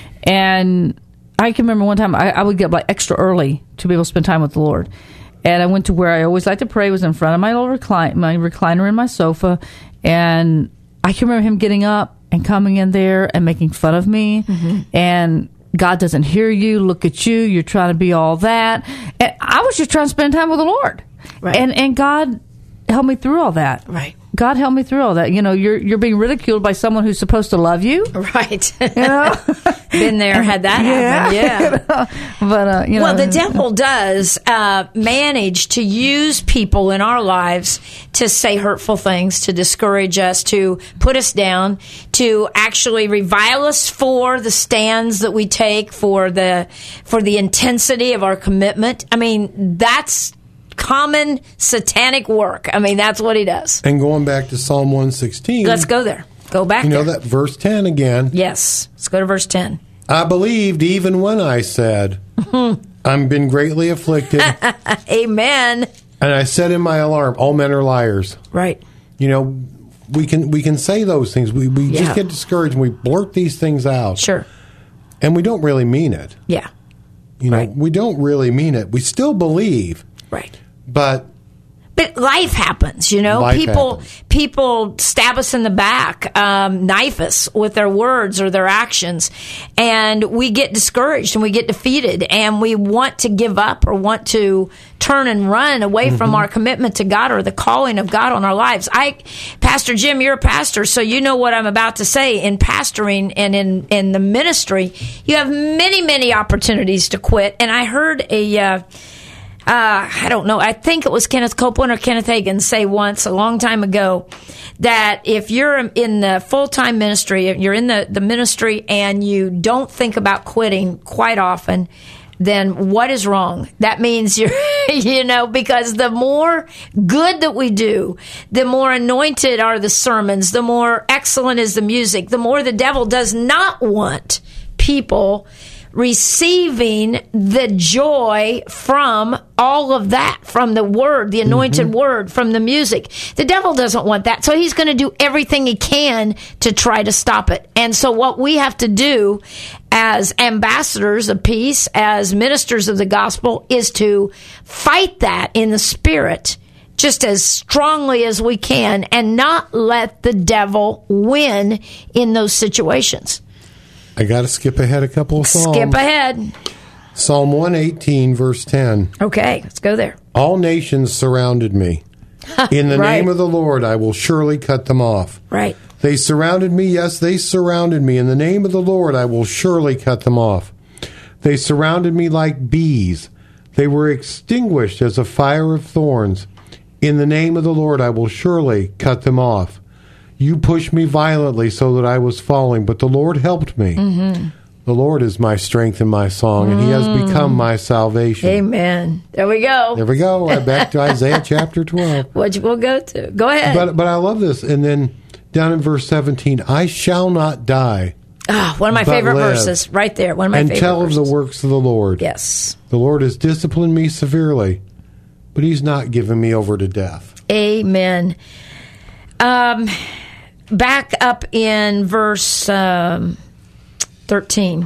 And I can remember one time I, I would get up like extra early to be able to spend time with the Lord. And I went to where I always like to pray, was in front of my little recline, my recliner in my sofa. And I can remember him getting up and coming in there and making fun of me. Mm-hmm. And God doesn't hear you. Look at you. You're trying to be all that. And I was just trying to spend time with the Lord. Right. And and God helped me through all that. Right. God help me through all that. You know, you're you're being ridiculed by someone who's supposed to love you. Right. You know? Been there, had that happen. Yeah. You know? But, uh, you know. Well, the devil does uh, manage to use people in our lives to say hurtful things, to discourage us, to put us down, to actually revile us for the stands that we take, for the for the intensity of our commitment. I mean, that's common satanic work. I mean, that's what he does. And going back to Psalm one sixteen. Let's go there. Go back You know there. that verse ten again. Yes. Let's go to verse ten. I believed even when I said, I'm been greatly afflicted. Amen. And I said in my alarm, all men are liars. Right. You know, we can we can say those things. We, we Yeah. just get discouraged and we blurt these things out. Sure. And we don't really mean it. Yeah. You know, Right. we don't really mean it. We still believe, Right. but But life happens, you know. Life people happens. people stab us in the back, um, knife us with their words or their actions, and we get discouraged and we get defeated, and we want to give up or want to turn and run away Mm-hmm. from our commitment to God or the calling of God on our lives. I, Pastor Jim, you're a pastor, so you know what I'm about to say. In pastoring and in in the ministry, you have many many opportunities to quit, and I heard a. Uh, Uh, I don't know. I think it was Kenneth Copeland or Kenneth Hagin say once a long time ago that if you're in the full-time ministry, if you're in the, the ministry and you don't think about quitting quite often, then what is wrong? That means you're, you know, because the more good that we do, the more anointed are the sermons, the more excellent is the music, the more the devil does not want people receiving the joy from all of that, from the word, the anointed Mm-hmm. word, from the music. The devil doesn't want that. So he's going to do everything he can to try to stop it. And so what we have to do as ambassadors of peace, as ministers of the gospel, is to fight that in the spirit just as strongly as we can and not let the devil win in those situations. I got to skip ahead a couple of psalms. Skip ahead. Psalm one eighteen, verse ten. Okay, let's go there. All nations surrounded me. In the Right. name of the Lord, I will surely cut them off. Right. They surrounded me. Yes, they surrounded me. In the name of the Lord, I will surely cut them off. They surrounded me like bees. They were extinguished as a fire of thorns. In the name of the Lord, I will surely cut them off. You pushed me violently so that I was falling, but the Lord helped me. Mm-hmm. The Lord is my strength and my song, and he has become my salvation. Amen. There we go. There we go. Right back to Isaiah chapter twelve. Which we'll go to. Go ahead. But but I love this. And then down in verse seventeen, I shall not die. Ah, one of my but favorite live, verses, right there. One of my and favorite tell verses. of the works of the Lord. Yes. The Lord has disciplined me severely, but he's not given me over to death. Amen. Um, back up in verse um, thirteen.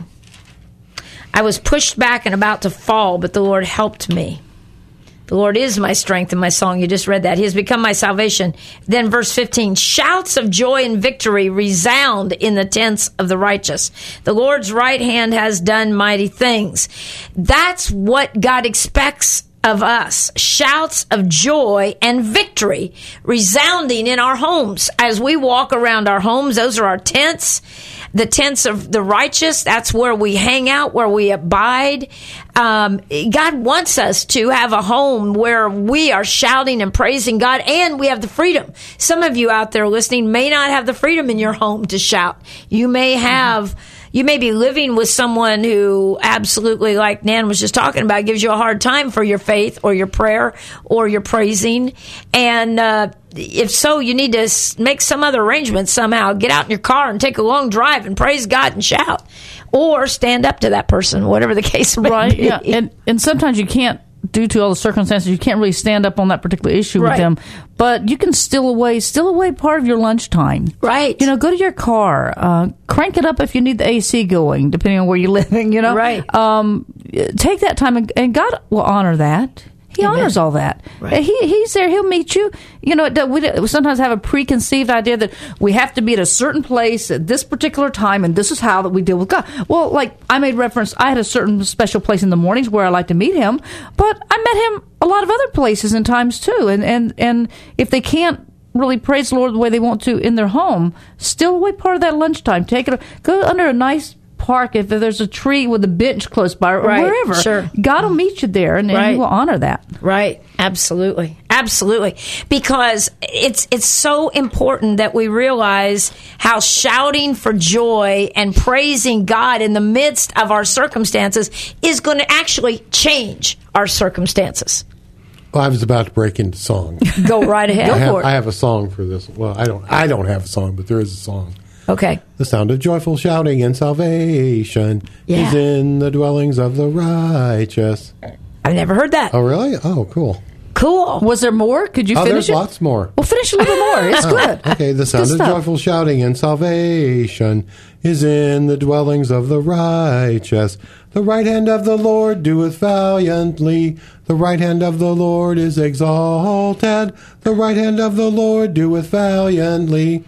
I was pushed back and about to fall, but the Lord helped me. The Lord is my strength and my song. You just read that. He has become my salvation. Then verse fifteen, shouts of joy and victory resound in the tents of the righteous. The Lord's right hand has done mighty things. That's what God expects of us. Shouts of joy and victory resounding in our homes. As we walk around our homes, those are our tents. The tents of the righteous, that's where we hang out, where we abide. Um, God wants us to have a home where we are shouting and praising God, and we have the freedom. Some of you out there listening may not have the freedom in your home to shout. You may have... Mm-hmm. You may be living with someone who absolutely, like Nan was just talking about, gives you a hard time for your faith or your prayer or your praising. And uh, if so, you need to make some other arrangements somehow. Get out in your car and take a long drive and praise God and shout. or stand up to that person, whatever the case may Right. be. Yeah. And and sometimes you can't, due to all the circumstances, you can't really stand up on that particular issue Right. with them. But you can still away, still away part of your lunchtime. Right. You know, go to your car, uh, crank it up if you need the A C going, depending on where you're living. You know. Right. Um, take that time, and, and God will honor that. He Amen. honors all that. Right. He He's there. He'll meet you. You know, it do- we we sometimes have a preconceived idea that we have to be at a certain place at this particular time, and this is how that we deal with God. Well, like I made reference, I had a certain special place in the mornings where I like to meet Him, but I met Him a lot of other places and times too. And and and if they can't really praise the Lord the way they want to in their home, still away part of that lunchtime. Take it. Go under a nice park if there's a tree with a bench close by or Right, wherever. sure. God will meet you there, and, and Right. He will honor that. Right. Absolutely. Absolutely. Because it's it's so important that we realize how shouting for joy and praising God in the midst of our circumstances is going to actually change our circumstances. Well, I was about to break into song. Go right ahead. I have, for it. I have a song for this. Well, I don't. I don't have a song, but there is a song. Okay. The sound of joyful shouting and salvation Yeah. is in the dwellings of the righteous. I've never heard that. Oh, really? Oh, cool. Cool. Was there more? Could you Oh, finish there's it? lots more. Well, finish a little bit more. It's Oh, good. Okay, the It's sound good of stuff. joyful shouting and salvation is in the dwellings of the righteous. The right hand of the Lord doeth valiantly. The right hand of the Lord is exalted. The right hand of the Lord doeth valiantly.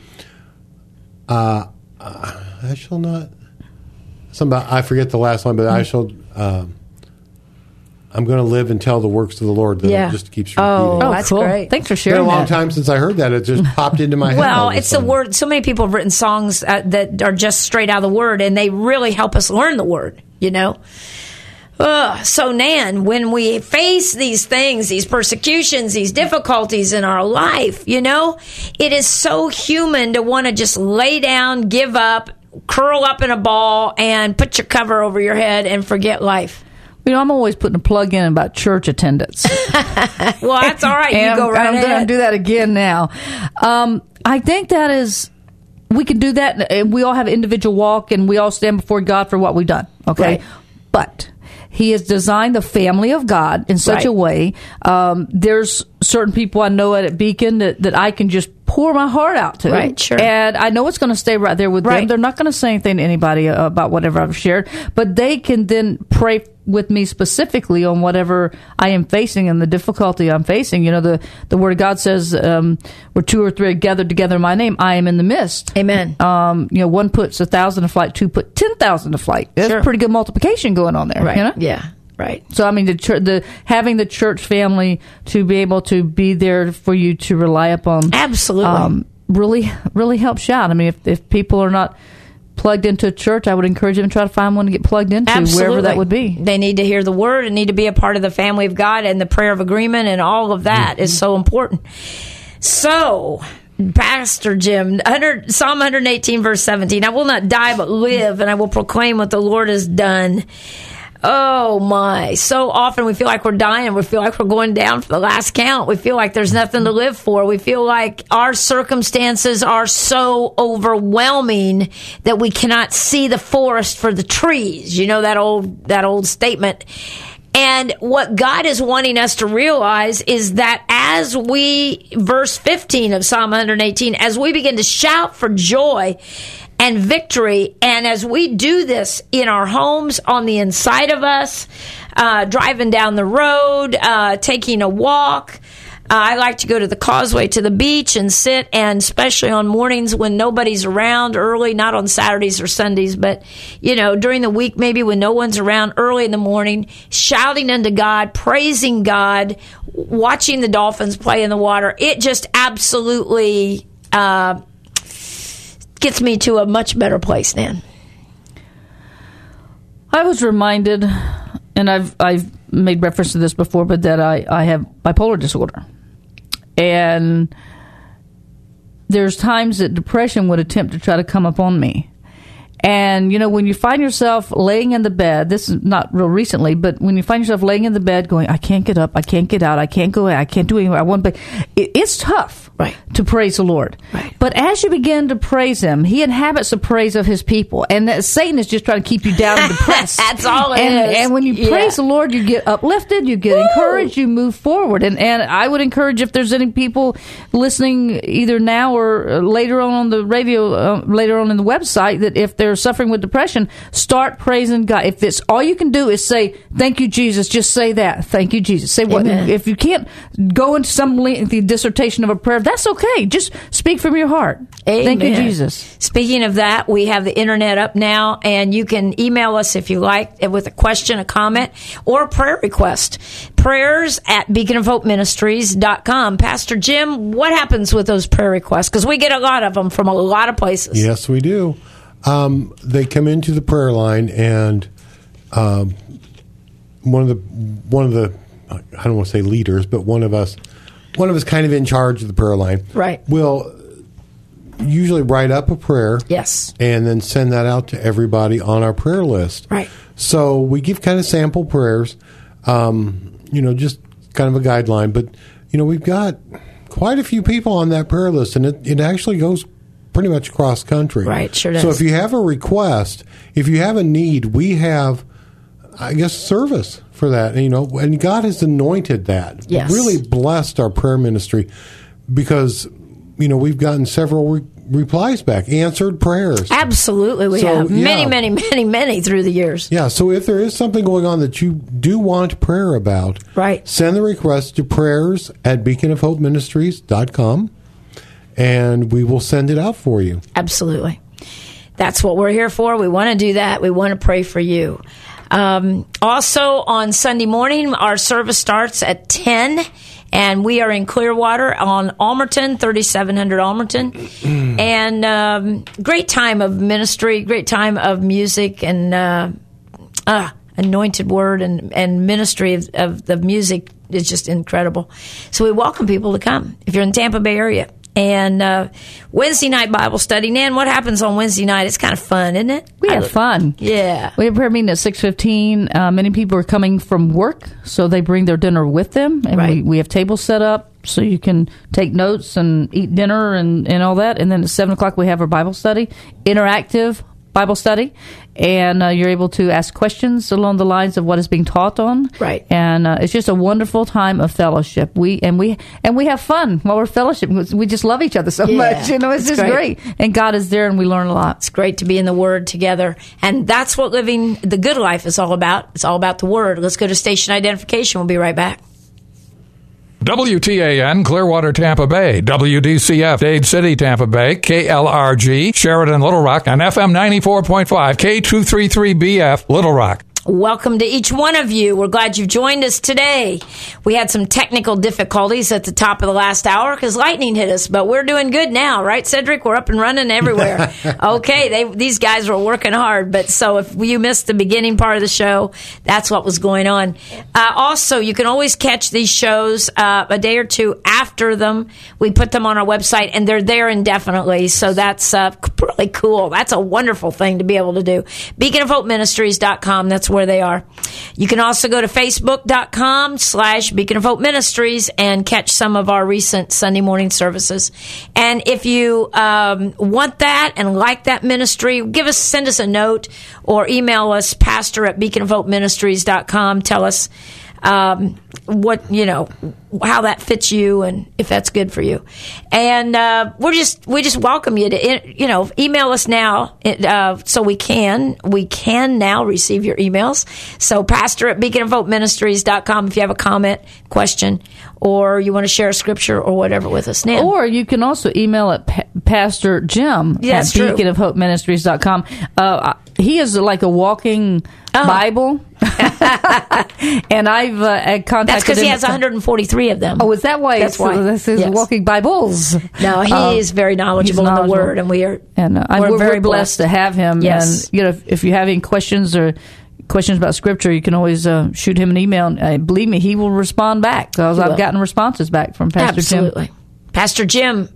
Uh, uh I shall not. Some I forget the last line, but I shall. Um, I'm going to live and tell the works of the Lord. That Yeah. it just keeps repeating. Oh, Oh, that's cool. great. Thanks for It's been sharing a long that. time since I heard that. It just popped into my head. all Well, of a it's the sudden. word. So many people have written songs uh, that are just straight out of the word, and they really help us learn the word, you know? Ugh. So, Nan, when we face these things, these persecutions, these difficulties in our life, you know, it is so human to want to just lay down, give up, curl up in a ball, and put your cover over your head and forget life. You know, I'm always putting a plug in about church attendance. Well, that's all right. You And go I'm, right I'm going ahead. to do that again now. Um, I think that is, we can do that. And we all have individual walk, and we all stand before God for what we've done. Okay, Right. but He has designed the family of God in such Right. a way. Um, there's certain people I know at Beacon that, that I can just pour my heart out to. Right, sure. And I know it's going to stay right there with them. Right. They're not going to say anything to anybody about whatever I've shared, but they can then pray with me specifically on whatever I am facing and the difficulty I'm facing. You know, the, the Word of God says, um, where two or three are gathered together in my name, I am in the midst. Amen. Um, you know, one puts a thousand to flight, two put ten thousand to flight. There's Sure. pretty good multiplication going on there. Right. You know? Yeah. Right. So I mean, the, chur- the having the church family to be able to be there for you to rely upon, Absolutely. um, really, really helps you out. I mean, if if people are not plugged into a church, I would encourage them to try to find one to get plugged into, Absolutely. wherever that would be. They need to hear the word and need to be a part of the family of God, and the prayer of agreement and all of that is so important. So, Pastor Jim, one hundred, Psalm one eighteen, verse seventeen, I will not die but live, and I will proclaim what the Lord has done. Oh my. So often we feel like we're dying. We feel like we're going down for the last count. We feel like there's nothing to live for. We feel like our circumstances are so overwhelming that we cannot see the forest for the trees. You know that old that old statement. And what God is wanting us to realize is that as we, verse fifteen of Psalm one eighteen, as we begin to shout for joy and victory, and as we do this in our homes, on the inside of us, uh, driving down the road, uh, taking a walk, uh, I like to go to the causeway, to the beach, and sit, and especially on mornings when nobody's around early, not on Saturdays or Sundays, but, you know, during the week, maybe when no one's around early in the morning, shouting unto God, praising God, watching the dolphins play in the water. It just absolutely uh, gets me to a much better place, Nan. I was reminded, and I've I've made reference to this before, but that I, I have bipolar disorder. And there's times that depression would attempt to try to come upon me. And, you know, when you find yourself laying in the bed, this is not real recently, but when you find yourself laying in the bed going, I can't get up, I can't get out, I can't go out, I can't do anything I want, but it, it's tough Right. to praise the Lord. Right. But as you begin to praise Him, He inhabits the praise of His people. And that Satan is just trying to keep you down and depressed. That's all it and, is. And when you Yeah. praise the Lord, you get uplifted, you get Woo! encouraged, you move forward. And, and I would encourage if there's any people listening either now or uh, later on on the radio, uh, later on in the website, that if they're suffering with depression, start praising God. If it's all you can do is say, thank you, Jesus, just say that. Thank you, Jesus. Say what? Amen. If you can't go into some lengthy dissertation of a prayer, that's okay. Just speak from your heart. Thank you, Amen. Jesus. Speaking of that, we have the internet up now, and you can email us if you like with a question, a comment, or a prayer request. Prayers at beacon of hope ministries dot com. Pastor Jim, what happens with those prayer requests? Because we get a lot of them from a lot of places. Yes, we do. Um, they come into the prayer line, and um, one of the one of the I don't want to say leaders, but one of us, one of us, kind of in charge of the prayer line, Right. will usually write up a prayer, Yes. and then send that out to everybody on our prayer list. Right. So we give kind of sample prayers, um, you know, just kind of a guideline. But you know, we've got quite a few people on that prayer list, and it, it actually goes pretty much cross country. Right, sure does. So if you have a request, if you have a need, we have, I guess, service for that. You know, and God has anointed that. Yes. Really blessed our prayer ministry because, you know, we've gotten several re- replies back, answered prayers. Absolutely, we So, have many, yeah. many, many, many through the years. Yeah, so if there is something going on that you do want prayer about, Right. send the request to prayers at beacon of hope ministries dot com, and we will send it out for you. Absolutely. That's what we're here for. We want to do that. We want to pray for you. Um, also, on Sunday morning, our service starts at ten, and we are in Clearwater on Almerton, thirty-seven hundred Almerton. And um, great time of ministry, great time of music, and uh, uh, anointed word and, and ministry of, of the music is just incredible. So we welcome people to come if you're in the Tampa Bay area. And uh, Wednesday night Bible study. Nan, what happens on Wednesday night? It's kind of fun, isn't it? We I have look- fun. Yeah. We have prayer meeting at six fifteen. Uh, many people are coming from work, so they bring their dinner with them. And Right. we, we have tables set up so you can take notes and eat dinner and, and all that. And then at seven o'clock, we have our Bible study, interactive Bible study. And uh, you're able to ask questions along the lines of what is being taught on. Right. And uh, it's just a wonderful time of fellowship. We and we and we have fun while we're fellowshipping. We just love each other so Yeah, much. You know, it's, it's just great. great. And God is there, and we learn a lot. It's great to be in the Word together. And that's what living the good life is all about. It's all about the Word. Let's go to station identification. We'll be right back. W T A N, Clearwater, Tampa Bay. W D C F, Dade City, Tampa Bay. K L R G, Sheridan, Little Rock. And F M ninety-four point five, K two thirty-three B F, Little Rock. Welcome to each one of you. We're glad you've joined us today. We had some technical difficulties at the top of the last hour because lightning hit us, but we're doing good now, right, Cedric? We're up and running everywhere. Okay, they, these guys were working hard, but so if you missed the beginning part of the show, that's what was going on. Uh, also, you can always catch these shows uh, a day or two after them. We put them on our website, and they're there indefinitely, so that's uh, really cool. That's a wonderful thing to be able to do. beacon of hope ministries dot com, that's where they are. You can also go to facebook dot com slash Beacon of Hope Ministries and catch some of our recent Sunday morning services. And if you um, want that and like that ministry, give us, send us a note or email us, pastor at beacon of hope ministries dot com. Tell us um, what, you know, how that fits you and if that's good for you. And uh, we're just, we just welcome you to, you know, email us now uh, so we can, we can now receive your emails. So pastor at beacon of hope ministries dot com if you have a comment, question, or you want to share a scripture or whatever with us now. Or you can also email at pa- Pastor Jim Yeah, at that's true. beacon of hope ministries dot com. Uh, he is like a walking Oh. Bible. And I've uh, contacted That's because him. he has one hundred forty-three of them. Oh, is that why? That's it's, why. This is Yes. walking Bibles. No, he Um, is very knowledgeable he's in the knowledgeable. Word, and we are And uh, I'm, we're, we're, very we're blessed to have him. Yes. And you know, if, if you have any questions or questions about Scripture, you can always uh, shoot him an email. And uh, believe me, he will respond back because He I've will. gotten responses back from Pastor Jim. Absolutely. Pastor Jim at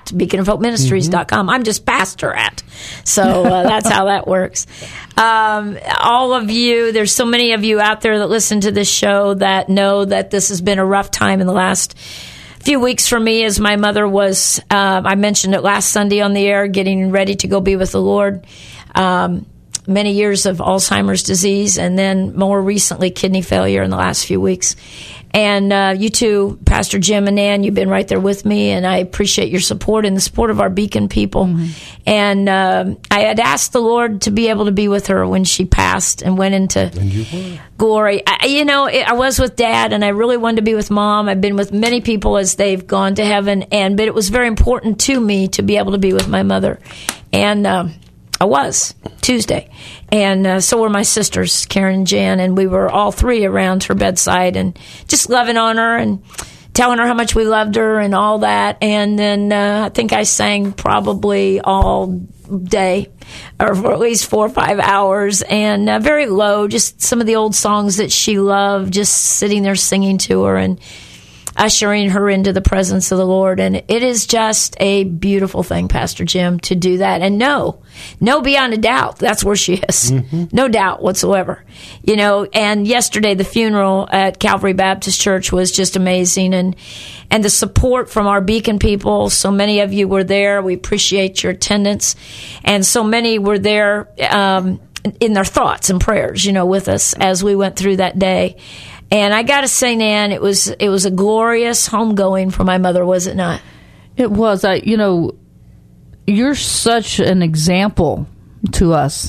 at beacon of hope ministries dot com. I'm just pastor at. So uh, that's how that works. Um, all of you, there's so many of you out there that listen to this show that know that this has been a rough time in the last few weeks for me, as my mother was, uh, I mentioned it last Sunday on the air, getting ready to go be with the Lord. Um, many years of Alzheimer's disease, and then more recently kidney failure in the last few weeks. And uh, you too, Pastor Jim and Nan, you've been right there with me, and I appreciate your support and the support of our Beacon people. Mm-hmm. And uh, I had asked the Lord to be able to be with her when she passed and went into glory. I, you know, it, I was with Dad, and I really wanted to be with Mom. I've been with many people as they've gone to heaven, and but it was very important to me to be able to be with my mother. And um, I was Tuesday, and uh, so were my sisters, Karen and Jan, and we were all three around her bedside and just loving on her and telling her how much we loved her and all that. And then uh, I think I sang probably all day, or for at least four or five hours, and uh, very low, just some of the old songs that she loved, just sitting there singing to her and ushering her into the presence of the Lord. And it is just a beautiful thing, Pastor Jim, to do that. And no, no beyond a doubt, that's where she is. Mm-hmm. No doubt whatsoever. You know, and yesterday the funeral at Calvary Baptist Church was just amazing. And, and the support from our Beacon people, so many of you were there. We appreciate your attendance. And so many were there um, in their thoughts and prayers, you know, with us as we went through that day. And I got to say, Nan, it was it was a glorious homegoing for my mother, was it not? It was. I, you know, you're such an example to us.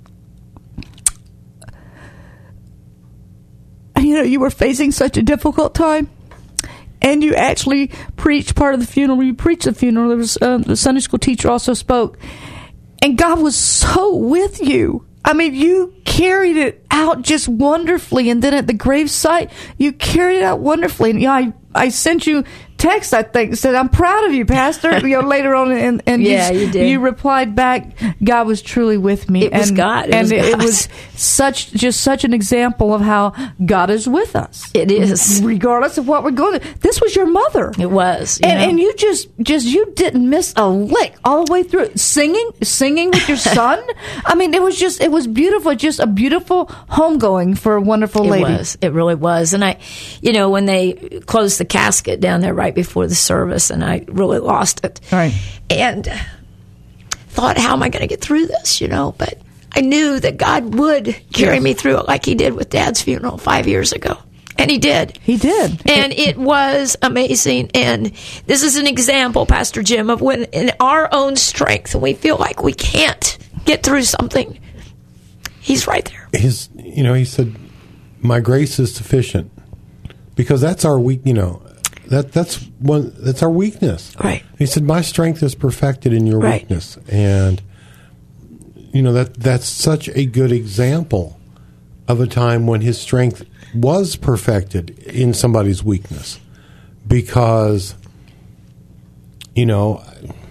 You know, you were facing such a difficult time, and you actually preached part of the funeral. You preached the funeral. There was um, the Sunday school teacher also spoke, and God was so with you. I mean, you carried it out just wonderfully, and then at the gravesite, you carried it out wonderfully. And you know, I I sent you text, I think, said, "I'm proud of you, Pastor." You know, later on, and, and yeah, you, you did. You replied back, "God was truly with me." It was and, God, it and was it, God. it was such just such an example of how God is with us. It is, regardless of what we're going through. This was your mother. It was, you and, know? and you just just you didn't miss a lick all the way through it. Singing, singing with your son. I mean, it was just it was beautiful. Just a beautiful homegoing for a wonderful lady. It was. It really was. And I, you know, when they closed the casket down there right before the service, and I really lost it. Right. And thought, how am I going to get through this, you know? But I knew that God would carry Yes. me through it like he did with Dad's funeral five years ago. And he did. He did. And it was amazing. And this is an example, Pastor Jim, of when in our own strength, we feel like we can't get through something, he's right there. His, you know, he said, "My grace is sufficient," because that's our weak. You know, that that's one. That's our weakness. Right. He said, "My strength is perfected in your Right. weakness," and you know that that's such a good example of a time when his strength was perfected in somebody's weakness, because you know.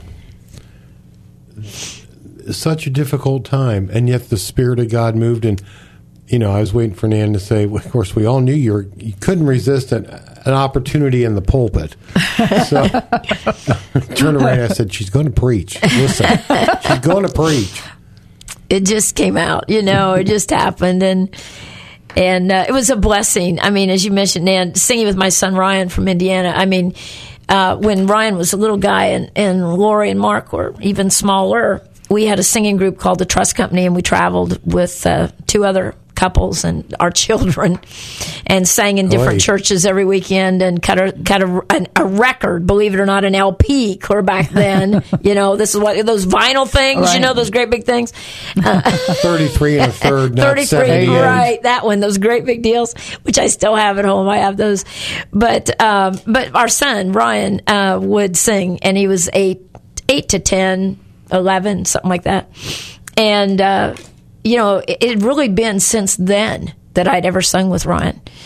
Such a difficult time, and yet the Spirit of God moved. And you know, I was waiting for Nan to say, well, of course, we all knew you were, you couldn't resist an, an opportunity in the pulpit. So turn around, I said, "She's going to preach. Listen, she's going to preach." It just came out, you know, it just happened. And and uh, it was a blessing. I mean, as you mentioned, Nan, singing with my son Ryan from Indiana. I mean, uh, when Ryan was a little guy and, and Lori and Mark were even smaller, we had a singing group called the Trust Company, and we traveled with uh, two other couples and our children and sang in different Oy. churches every weekend and cut a cut a, an, a record, believe it or not, an L P clear back then. You know, this is what those vinyl things, Right. you know, those great big things. Uh, Thirty-three and a third, not thirty-three, seventy-eight. right? That one, those great big deals, which I still have at home. I have those, but um, but our son Ryan uh, would sing, and he was eight, eight to ten, eleven, something like that, and. Uh, You know, it had really been since then that I'd ever sung with Ryan.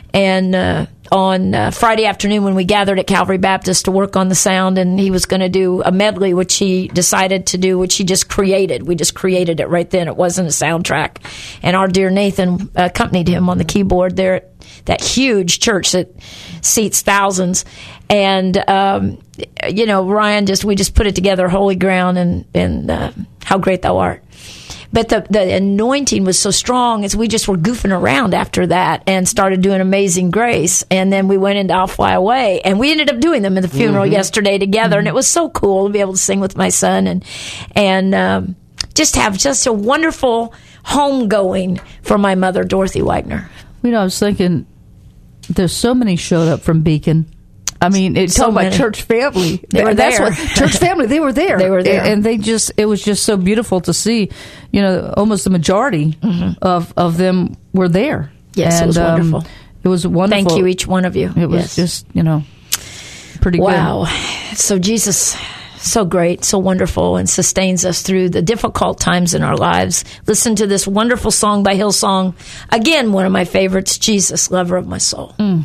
And uh, on uh, Friday afternoon when we gathered at Calvary Baptist to work on the sound, and he was going to do a medley, which he decided to do, which he just created. We just created it right then. It wasn't a soundtrack. And our dear Nathan accompanied him on the keyboard there at that huge church that seats thousands. And, um, you know, Ryan, just we just put it together, Holy Ground, and, and uh, How Great Thou Art. But the, the anointing was so strong as we just were goofing around after that and started doing Amazing Grace. And then we went into I'll Fly Away. And we ended up doing them in the funeral mm-hmm. yesterday together. Mm-hmm. And it was so cool to be able to sing with my son and and um, just have just a wonderful homegoing for my mother, Dorothy Wagner. You know, I was thinking there's so many showed up from Beacon. I mean, it's So talking about many. church family. They were That's there. What, church family, they were there. They were there. And they just, it was just so beautiful to see, you know, almost the majority mm-hmm. of, of them were there. Yes, and, it was wonderful. Um, it was wonderful. Thank you, each one of you. It was Yes. just, you know, pretty Wow. good. So Jesus, so great, so wonderful, and sustains us through the difficult times in our lives. Listen to this wonderful song by Hillsong. Again, one of my favorites, Jesus, Lover of My Soul. Mm.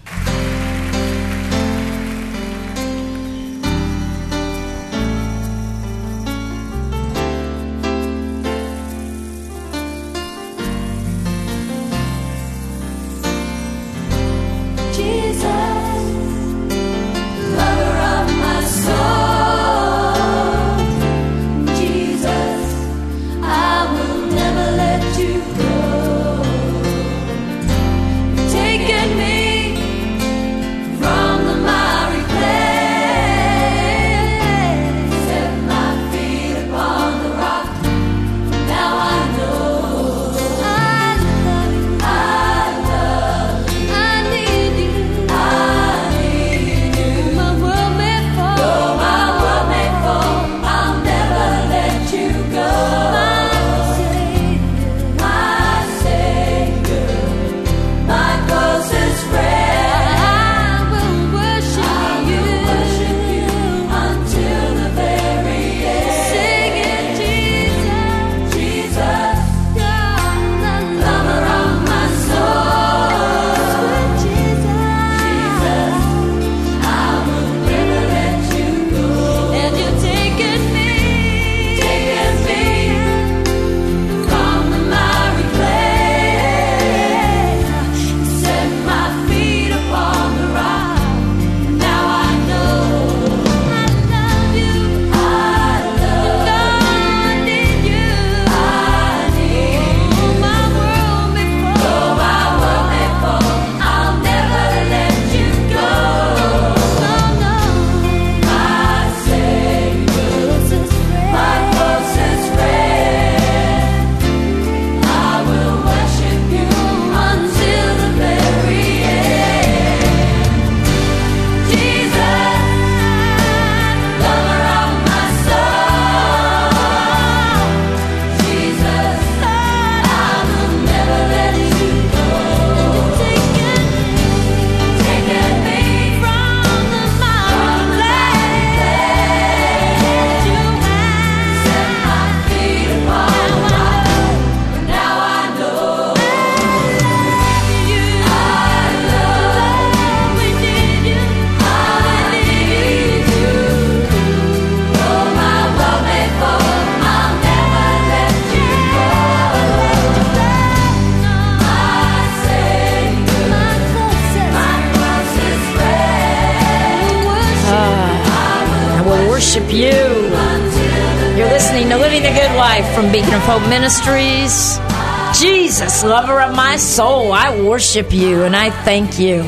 Worship you. You're listening to Living the Good Life from Beacon of Hope Ministries. Jesus, lover of my soul, I worship you and I thank you.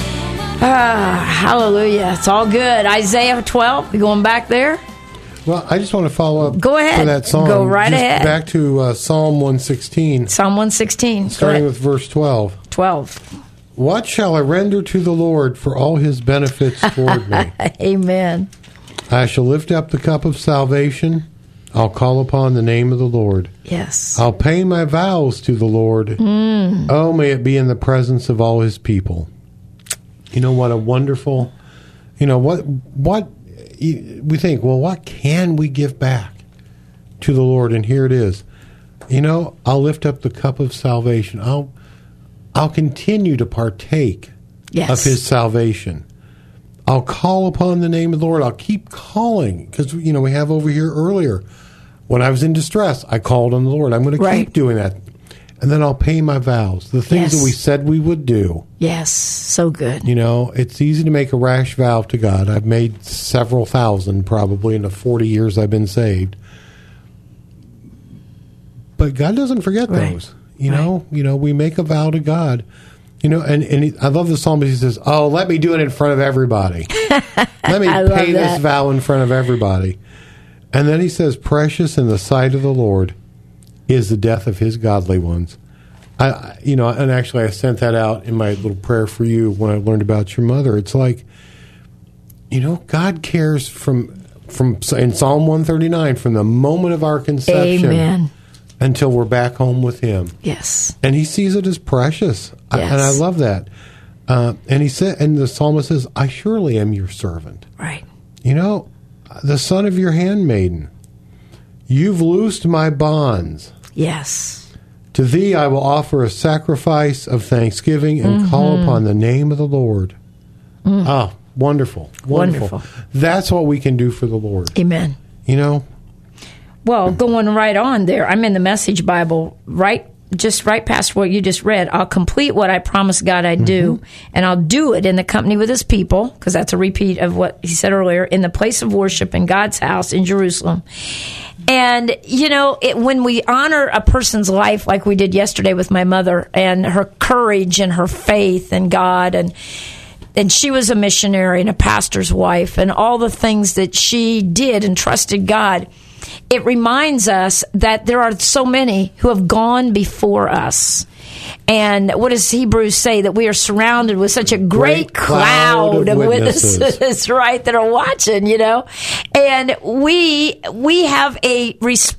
Ah, hallelujah. It's all good. Isaiah twelve, you going back there? Well, I just want to follow up Go ahead. for that song. Go right Just ahead. Back to uh, Psalm one sixteen, Psalm one sixteen. starting with verse twelve. twelve. What shall I render to the Lord for all his benefits toward me? Amen. I shall lift up the cup of salvation. I'll call upon the name of the Lord. Yes. I'll pay my vows to the Lord. Mm. Oh, may it be in the presence of all his people. You know what a wonderful, you know, what, what, we think, well, what can we give back to the Lord? And here it is. You know, I'll lift up the cup of salvation. I'll, I'll continue to partake Yes. of his salvation. I'll call upon the name of the Lord. I'll keep calling because, you know, we have over here earlier, when I was in distress, I called on the Lord. I'm going to Right. keep doing that. And then I'll pay my vows, the things Yes. that we said we would do. Yes. So good. You know, it's easy to make a rash vow to God. I've made several thousand probably in the forty years I've been saved. But God doesn't forget Right. those. You know, you know, we make a vow to God. You know, and, and he, I love the psalmist. He says, "Oh, let me do it in front of everybody. Let me I love pay that. this vow in front of everybody." And then he says, "Precious in the sight of the Lord is the death of his godly ones." I, I- you know, and actually, I sent that out in my little prayer for you when I learned about your mother. It's like, you know, God cares from from in Psalm one thirty-nine from the moment of our conception Amen. until we're back home with Him. Yes. And he sees it as precious, I, Yes. and I love that. Uh, and he said, and the psalmist says, "I surely am your servant." Right. You know, the son of your handmaiden. You've loosed my bonds. Yes. To thee I will offer a sacrifice of thanksgiving and Mm-hmm. call upon the name of the Lord. Ah, wonderful, wonderful, Wonderful. That's what we can do for the Lord. Amen. You know, Well, going right on there, I'm in the Message Bible, right, just right past what you just read. I'll complete what I promised God I'd do, and I'll do it in the company with His people, because that's a repeat of what he said earlier, in the place of worship in God's house in Jerusalem. And, you know, it, when we honor a person's life like we did yesterday with my mother and her courage and her faith in God, and and she was a missionary and a pastor's wife, and all the things that she did and trusted God, it reminds us that there are so many who have gone before us. And what does Hebrews say? That we are surrounded with such a great, Great cloud cloud, of of witnesses, witnesses. right, that are watching, you know. And we we have a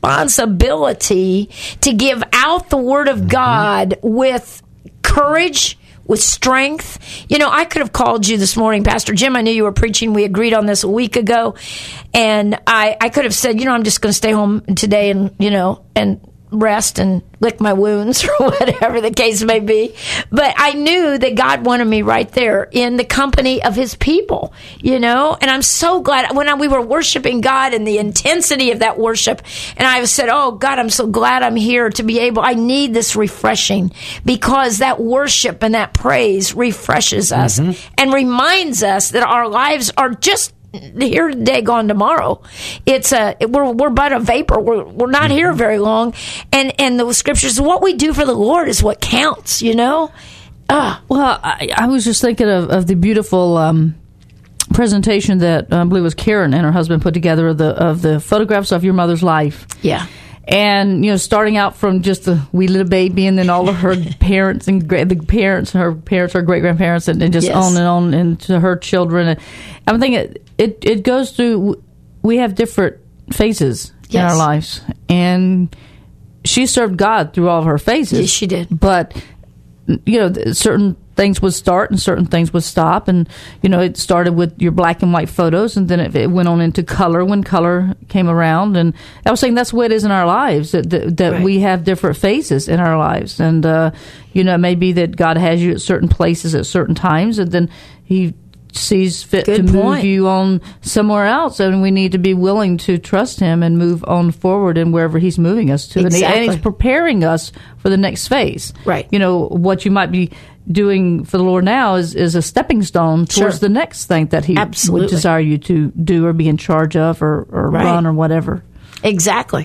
responsibility to give out the Word of God with courage, with strength. You know, I could have called you this morning, Pastor Jim. I knew you were preaching. We agreed on this a week ago. And I, I could have said, you know, I'm just going to stay home today and, you know, and rest and lick my wounds or whatever the case may be. But I knew that God wanted me right there in the company of His people, you know. And I'm so glad when I, we were worshiping God and the intensity of that worship. And I said, oh, God, I'm so glad I'm here to be able, I need this refreshing, because that worship and that praise refreshes us and reminds us that our lives are just here today, gone tomorrow. It's a we're we're but a vapor. We're we're not here very long, and and the scriptures, what we do for the Lord is what counts. You know. Ah, Well, I, I was just thinking of, of the beautiful um, presentation that uh, I believe was Karen and her husband put together of the of the photographs of your mother's life. yeah. And, you know, starting out from just a wee little baby, and then all of her parents and gra- the parents, her parents, her great grandparents, and, and just Yes. on and on into her children. And I'm thinking it it goes through. We have different phases in Yes. our lives, and she served God through all of her phases. Yes, she did. But you know, th- certain things would start and certain things would stop, and you know, it started with your black and white photos, and then it, it went on into color when color came around. And I was saying that's the way it is in our lives, that that, that Right. we have different phases in our lives, and uh, you know, it may be that God has you at certain places at certain times, and then He sees fit Good to point. move you on somewhere else, and we need to be willing to trust Him and move on forward in wherever He's moving us to. And, he, and Exactly. He's preparing us for the next phase. Right. You know, what you might be doing for the Lord now is, is a stepping stone towards Sure. the next thing that He Absolutely. would desire you to do or be in charge of or, or Right. run or whatever. Exactly.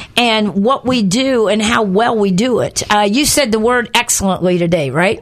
And what we do and how well we do it. Uh, you said the word excellently today, right?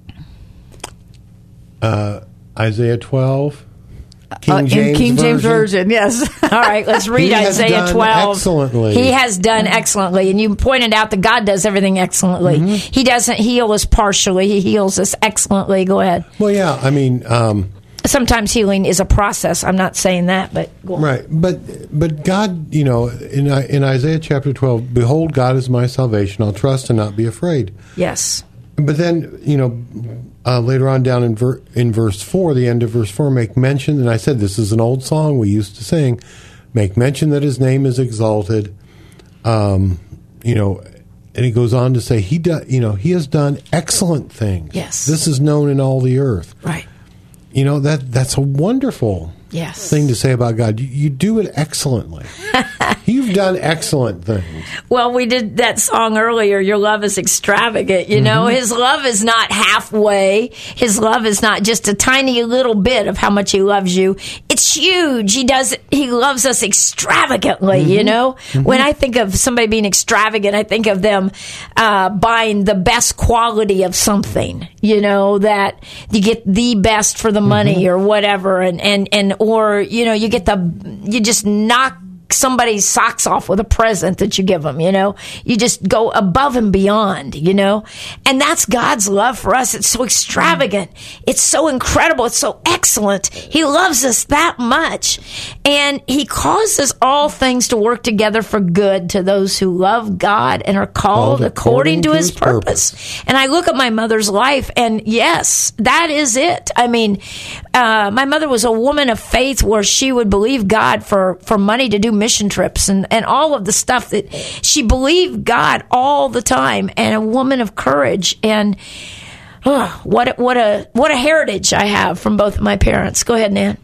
Isaiah twelve, King Uh, in James King James Version. Version, yes. All right, let's read He has Isaiah done twelve. excellently. He has done excellently. And you pointed out that God does everything excellently. Mm-hmm. He doesn't heal us partially, He heals us excellently. Go ahead. Well, yeah, I mean, um, Sometimes healing is a process. I'm not saying that, but go on. right, but but God, you know, in in Isaiah chapter twelve, behold, God is my salvation. I'll trust and not be afraid. Yes. But then, you know, uh, later on down in ver- in verse four, the end of verse four, make mention, and I said this is an old song we used to sing. Make mention that His name is exalted. Um, you know, and he goes on to say, he do, you know, he has done excellent things. Yes. This is known in all the earth. Right. You know, that that's a wonderful Yes. thing to say about God. You, you do it excellently. You've done excellent things. Well, we did that song earlier, Your Love is Extravagant. You know, his love is not halfway. His love is not just a tiny little bit of how much he loves you. It's huge. He does, he loves us extravagantly, you know? When I think of somebody being extravagant, I think of them uh, buying the best quality of something, you know, that you get the best for the money or whatever. And, and, and, or, you know, you get the, you just knock somebody's socks off with a present that you give them, you know. You just go above and beyond, you know. And that's God's love for us. It's so extravagant. It's so incredible. It's so excellent. He loves us that much. And he causes all things to work together for good to those who love God and are called, Called according, to his, purpose. And I look at my mother's life, and yes, that is it. I mean, uh, my mother was a woman of faith where she would believe God for, for money to do mission trips and, and all of the stuff that she believed God all the time, and a woman of courage. And oh, what a, what a what a heritage I have from both of my parents. Go ahead, Nan.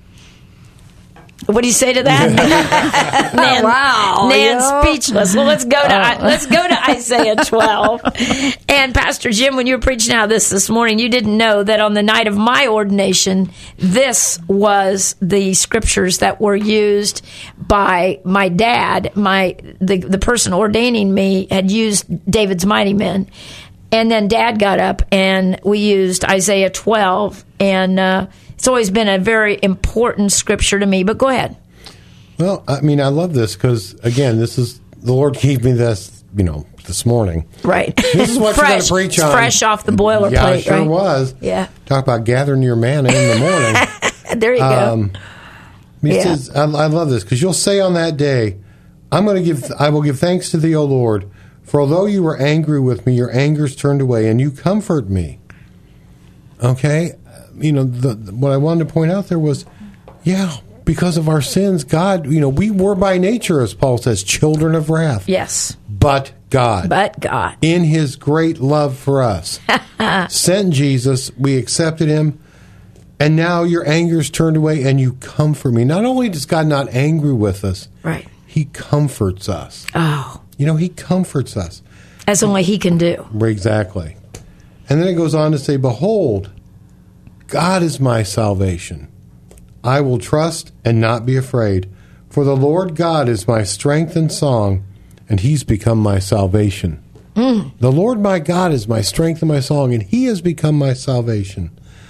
What do you say to that? Nan, Wow, Nan's yeah. speechless. Well, let's go to let's go to Isaiah twelve. And Pastor Jim, when you were preaching out this this morning, you didn't know that on the night of my ordination, this was the scriptures that were used by my dad. My the the person ordaining me had used David's Mighty Men. And then Dad got up, and we used Isaiah twelve, and uh, it's always been a very important scripture to me. But go ahead. Well, I mean, I love this because, again, this is, the Lord gave me this, you know, this morning. Right. This is what you're going Fresh. to preach It's on. fresh off the boilerplate, Yeah, it sure right? was. Yeah. Talk about gathering your manna in the morning. There you go. Um, He Yeah. says, I, I love this, because you'll say on that day, I'm going to give, I will give thanks to thee, O Lord, for although you were angry with me, your anger's turned away, and you comfort me. Okay? You know, the, the- what I wanted to point out there was, yeah, because of our sins, God, you know, we were by nature, as Paul says, children of wrath. Yes. But God, But God. in his great love for us, sent Jesus, we accepted him, and now your anger's turned away, and you comfort me. Not only does God not angry with us, Right. he comforts us. Oh, You know, he comforts us. as only he can do. Exactly. And then it goes on to say, behold, God is my salvation. I will trust and not be afraid. For the Lord God is my strength and song, and he's become my salvation. Mm. The Lord my God is my strength and my song, and he has become my salvation.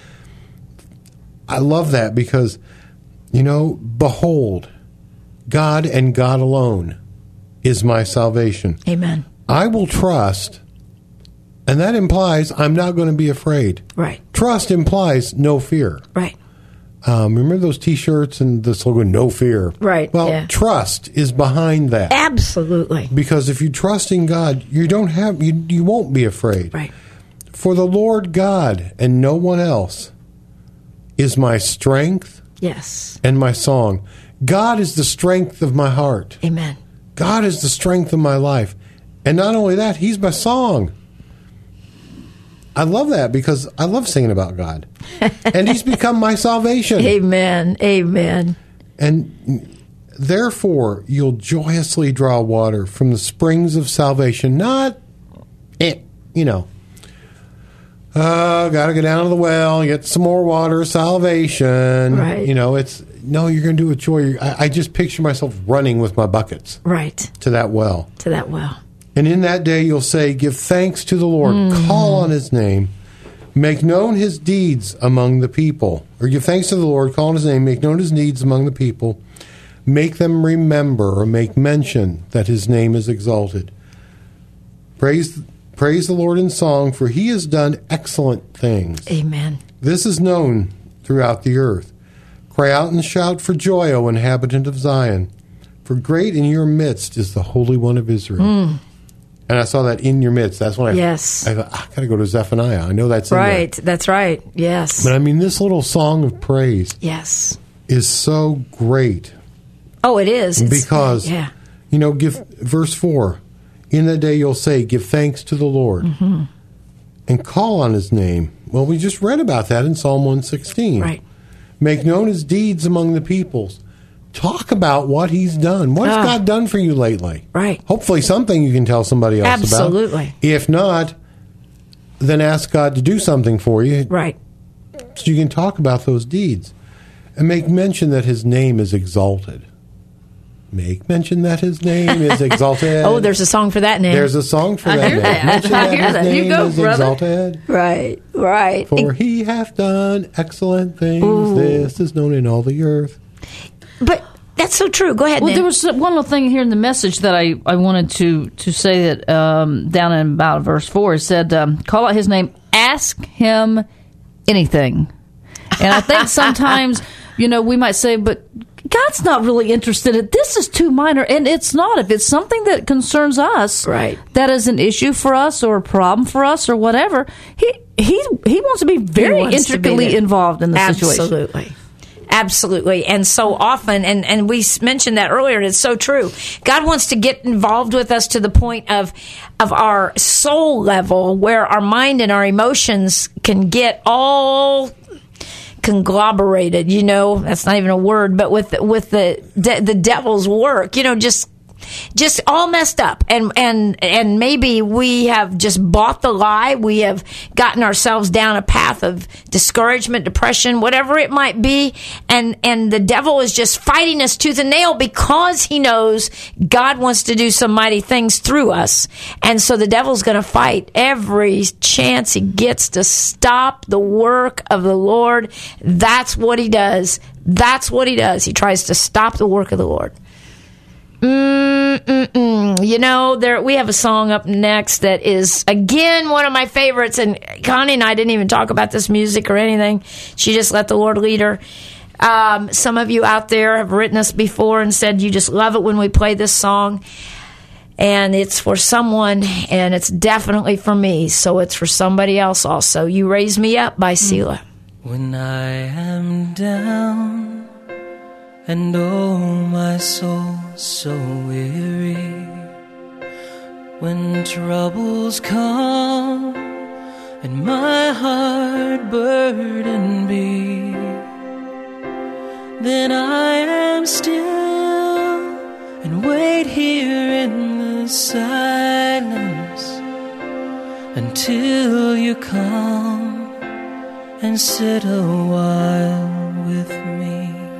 I love that because, you know, behold, God and God alone is my salvation. Amen. I will trust, and that implies I'm not going to be afraid. Right. Trust implies no fear. Right. Um, remember those T-shirts and the slogan, no fear? Right, Well, yeah. trust is behind that. Absolutely. Because if you trust in God, you don't have you, you won't be afraid. Right. For the Lord God and no one else is my strength Yes. and my song. God is the strength of my heart. Amen. God is the strength of my life. And not only that, he's my song. I love that because I love singing about God. And he's become my salvation. Amen. Amen. And therefore, you'll joyously draw water from the springs of salvation. Not, eh, you know, oh, got to go down to the well, get some more water, salvation. Right. You know, it's, no, you're going to do it with joy. I, I just picture myself running with my buckets Right. to that well. To that well. And in that day you'll say, give thanks to the Lord, call on his name, make known his deeds among the people. Or give thanks to the Lord, call on his name, make known his deeds among the people, make them remember or make mention that his name is exalted. Praise, praise the Lord in song, for he has done excellent things. Amen. This is known throughout the earth. Cry out and shout for joy, O inhabitant of Zion, for great in your midst is the Holy One of Israel. And I saw that in your midst. That's when I, Yes. I thought, I got to go to Zephaniah. I know that's in there. Right. That's right. Yes. But I mean, this little song of praise Yes. is so great Oh, it is. It's- because, yeah. you know, give verse four, In that day you'll say, give thanks to the Lord Mm-hmm. and call on his name. Well, we just read about that in Psalm one sixteen. Right. Make known his deeds among the peoples. Talk about what he's done. What's Ah. God done for you lately? Right. Hopefully something you can tell somebody else Absolutely. about. If not, then ask God to do something for you Right. so you can talk about those deeds. And make mention that his name is exalted. Make mention that his name is exalted. Oh, there's a song for that now. There's a song for I that. hear name. that. Mention I that hear his that. You name go, is brother. exalted. right, right. For he hath done excellent things. Ooh. This is known in all the earth. But that's so true. Go ahead, Well, Nan. there was one little thing here in the message that I, I wanted to, to say that um, down in about verse four, it said, um, call out his name, ask him anything. And I think sometimes, you know, we might say, but God's not really interested in this is too minor. And it's not. If it's something that concerns us, Right. that is an issue for us or a problem for us or whatever, he he, he wants to be very wants to be intricately there. involved in the situation. Absolutely. Absolutely. And so often, and, and we s- mentioned that earlier, and it's so true. God wants to get involved with us to the point of, of our soul level where our mind and our emotions can get all conglomerated, you know, that's not even a word, but with, with the, de- the devil's work, you know, just, just all messed up. And, and, and maybe we have just bought the lie. We have gotten ourselves down a path of discouragement, depression, whatever it might be. And, and the devil is just fighting us tooth and nail because he knows God wants to do some mighty things through us. And so the devil's going to fight every chance he gets to stop the work of the Lord. That's what he does. That's what he does. He tries to stop the work of the Lord. Mm-mm-mm. You know, there we have a song up next that is again one of my favorites, and Connie and I didn't even talk about this music or anything. She just let the Lord lead her. Um, some of you out there have written us before and said you just love it when we play this song, and it's for someone, and it's definitely for me, so it's for somebody else also. You Raise Me Up by Selah. When I am down and oh my soul so weary, when troubles come and my heart burden be, then I am still and wait here in the silence until you come and sit a while with me.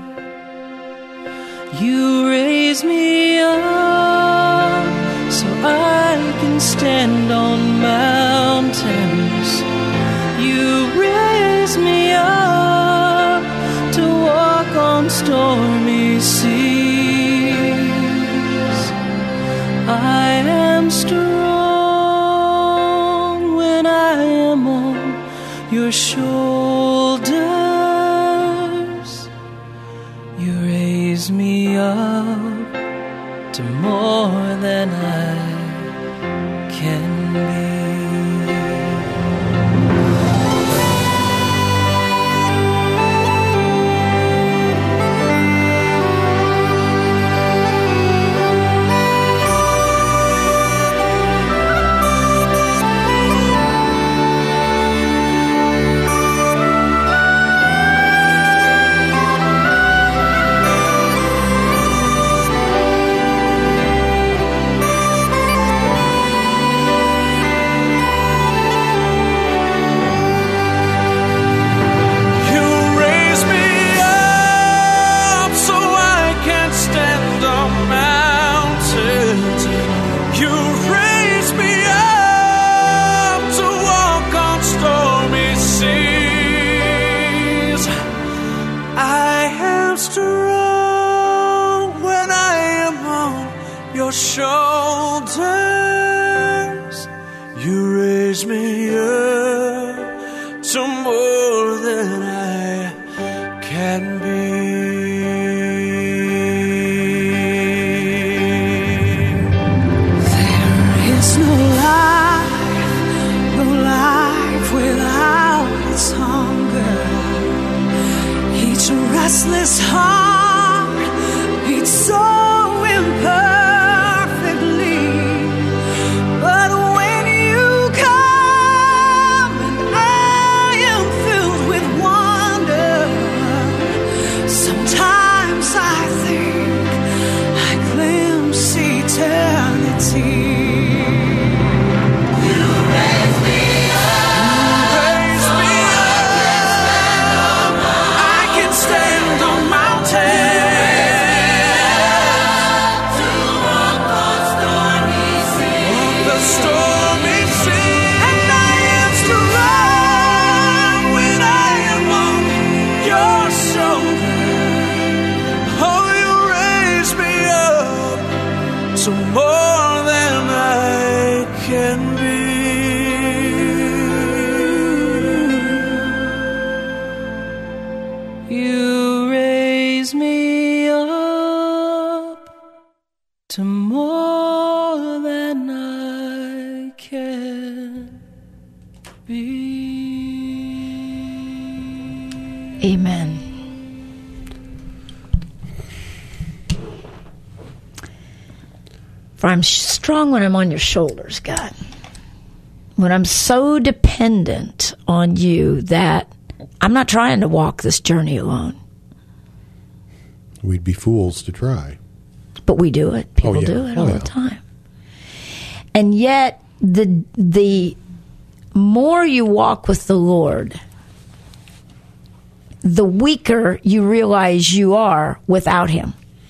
You raise me up so I can stand on mountains. You raise me up to walk on stormy seas. I am strong when I am on your shoulders. You raise me up to more than I can be. Shoulders, you raise me up to more than I can be. There is no life, no life without its hunger. Each restless heart beats so imperfect. You raise me up to more than I can be. Amen. For I'm strong when I'm on your shoulders, God. When I'm so dependent on you that I'm not trying to walk this journey alone. We'd be fools to try. But we do it. People Oh, yeah. do it Oh, all yeah. the time. And yet, the the more you walk with the Lord, the weaker you realize you are without Him.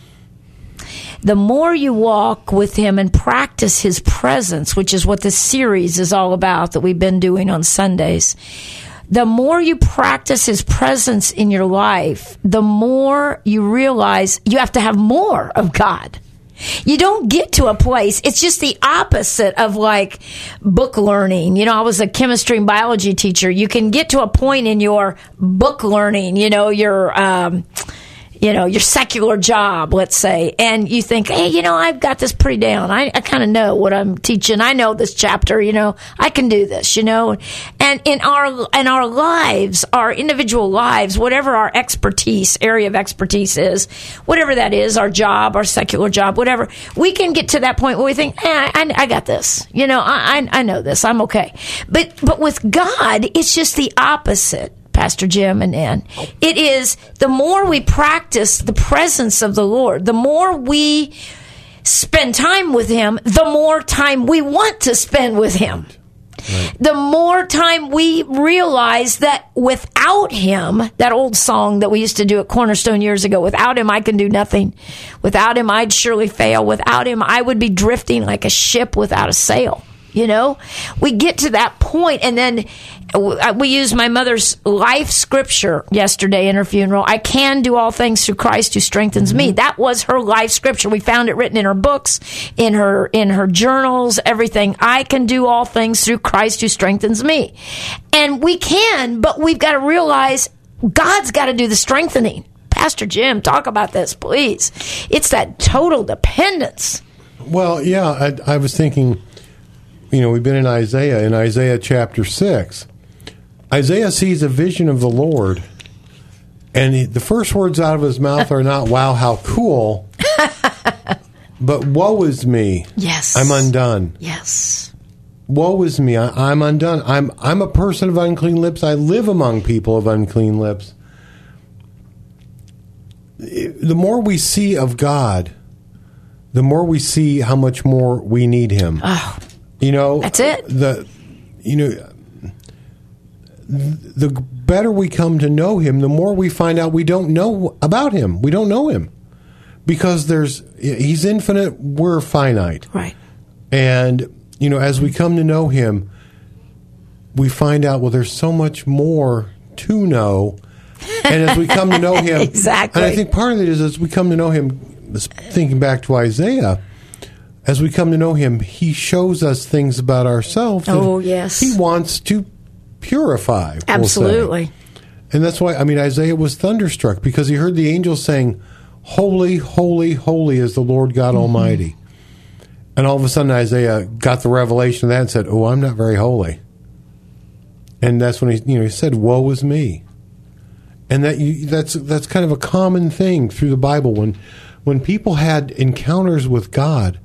The more you walk with Him and practice His presence, which is what this series is all about that we've been doing on Sundays, the more you practice His presence in your life, the more you realize you have to have more of God. You don't get to a place. It's just the opposite of like book learning. You know, I was a chemistry and biology teacher. You can get to a point in your book learning, you know, your, um, you know, your secular job, let's say, and you think, hey, you know, I've got this pretty down. I, I kind of know what I'm teaching. I know this chapter, you know, I can do this, you know. And in our in our lives, our individual lives, whatever our expertise, area of expertise is, whatever that is, our job, our secular job, whatever, we can get to that point where we think, eh, I, I got this. You know, I, I I know this. I'm okay. But but with God, it's just the opposite. Pastor Jim and Ann. It is the more we practice the presence of the Lord, the more we spend time with Him, the more time we want to spend with Him. Right. The more time we realize that without Him, that old song that we used to do at Cornerstone years ago, without Him I can do nothing. Without Him I'd surely fail. Without Him I would be drifting like a ship without a sail. You know, we get to that point, and then we used my mother's life scripture yesterday in her funeral. I can do all things through Christ who strengthens me. That was her life scripture. We found it written in her books, in her in her journals, everything. I can do all things through Christ who strengthens me. And we can, but we've got to realize God's got to do the strengthening. Pastor Jim, talk about this, please. It's that total dependence. Well, yeah, I, I was thinking, you know, we've been in Isaiah, in Isaiah chapter six. Isaiah sees a vision of the Lord, and he, the first words out of his mouth are not, wow, how cool, but woe is me. Yes. I'm undone. Yes. Woe is me. I, I'm undone. I'm, I'm a person of unclean lips. I live among people of unclean lips. The more we see of God, the more we see how much more we need Him. Oh. You know, that's it. The, you know, the better we come to know Him, the more we find out we don't know about Him. We don't know Him because there's He's infinite. We're finite, right? And you know, as we come to know Him, we find out well, there's so much more to know. And as we come to know Him, exactly. And I think part of it is as we come to know Him. Thinking back to Isaiah. As we come to know Him, He shows us things about ourselves. Oh, yes. He wants to purify. Absolutely. We'll say. And that's why, I mean, Isaiah was thunderstruck because he heard the angels saying, holy, holy, holy is the Lord God mm-hmm. Almighty. And all of a sudden Isaiah got the revelation of that and said, oh, I'm not very holy. And that's when he, you know, he said, woe is me. And that you, that's that's kind of a common thing through the Bible. When, when people had encounters with God,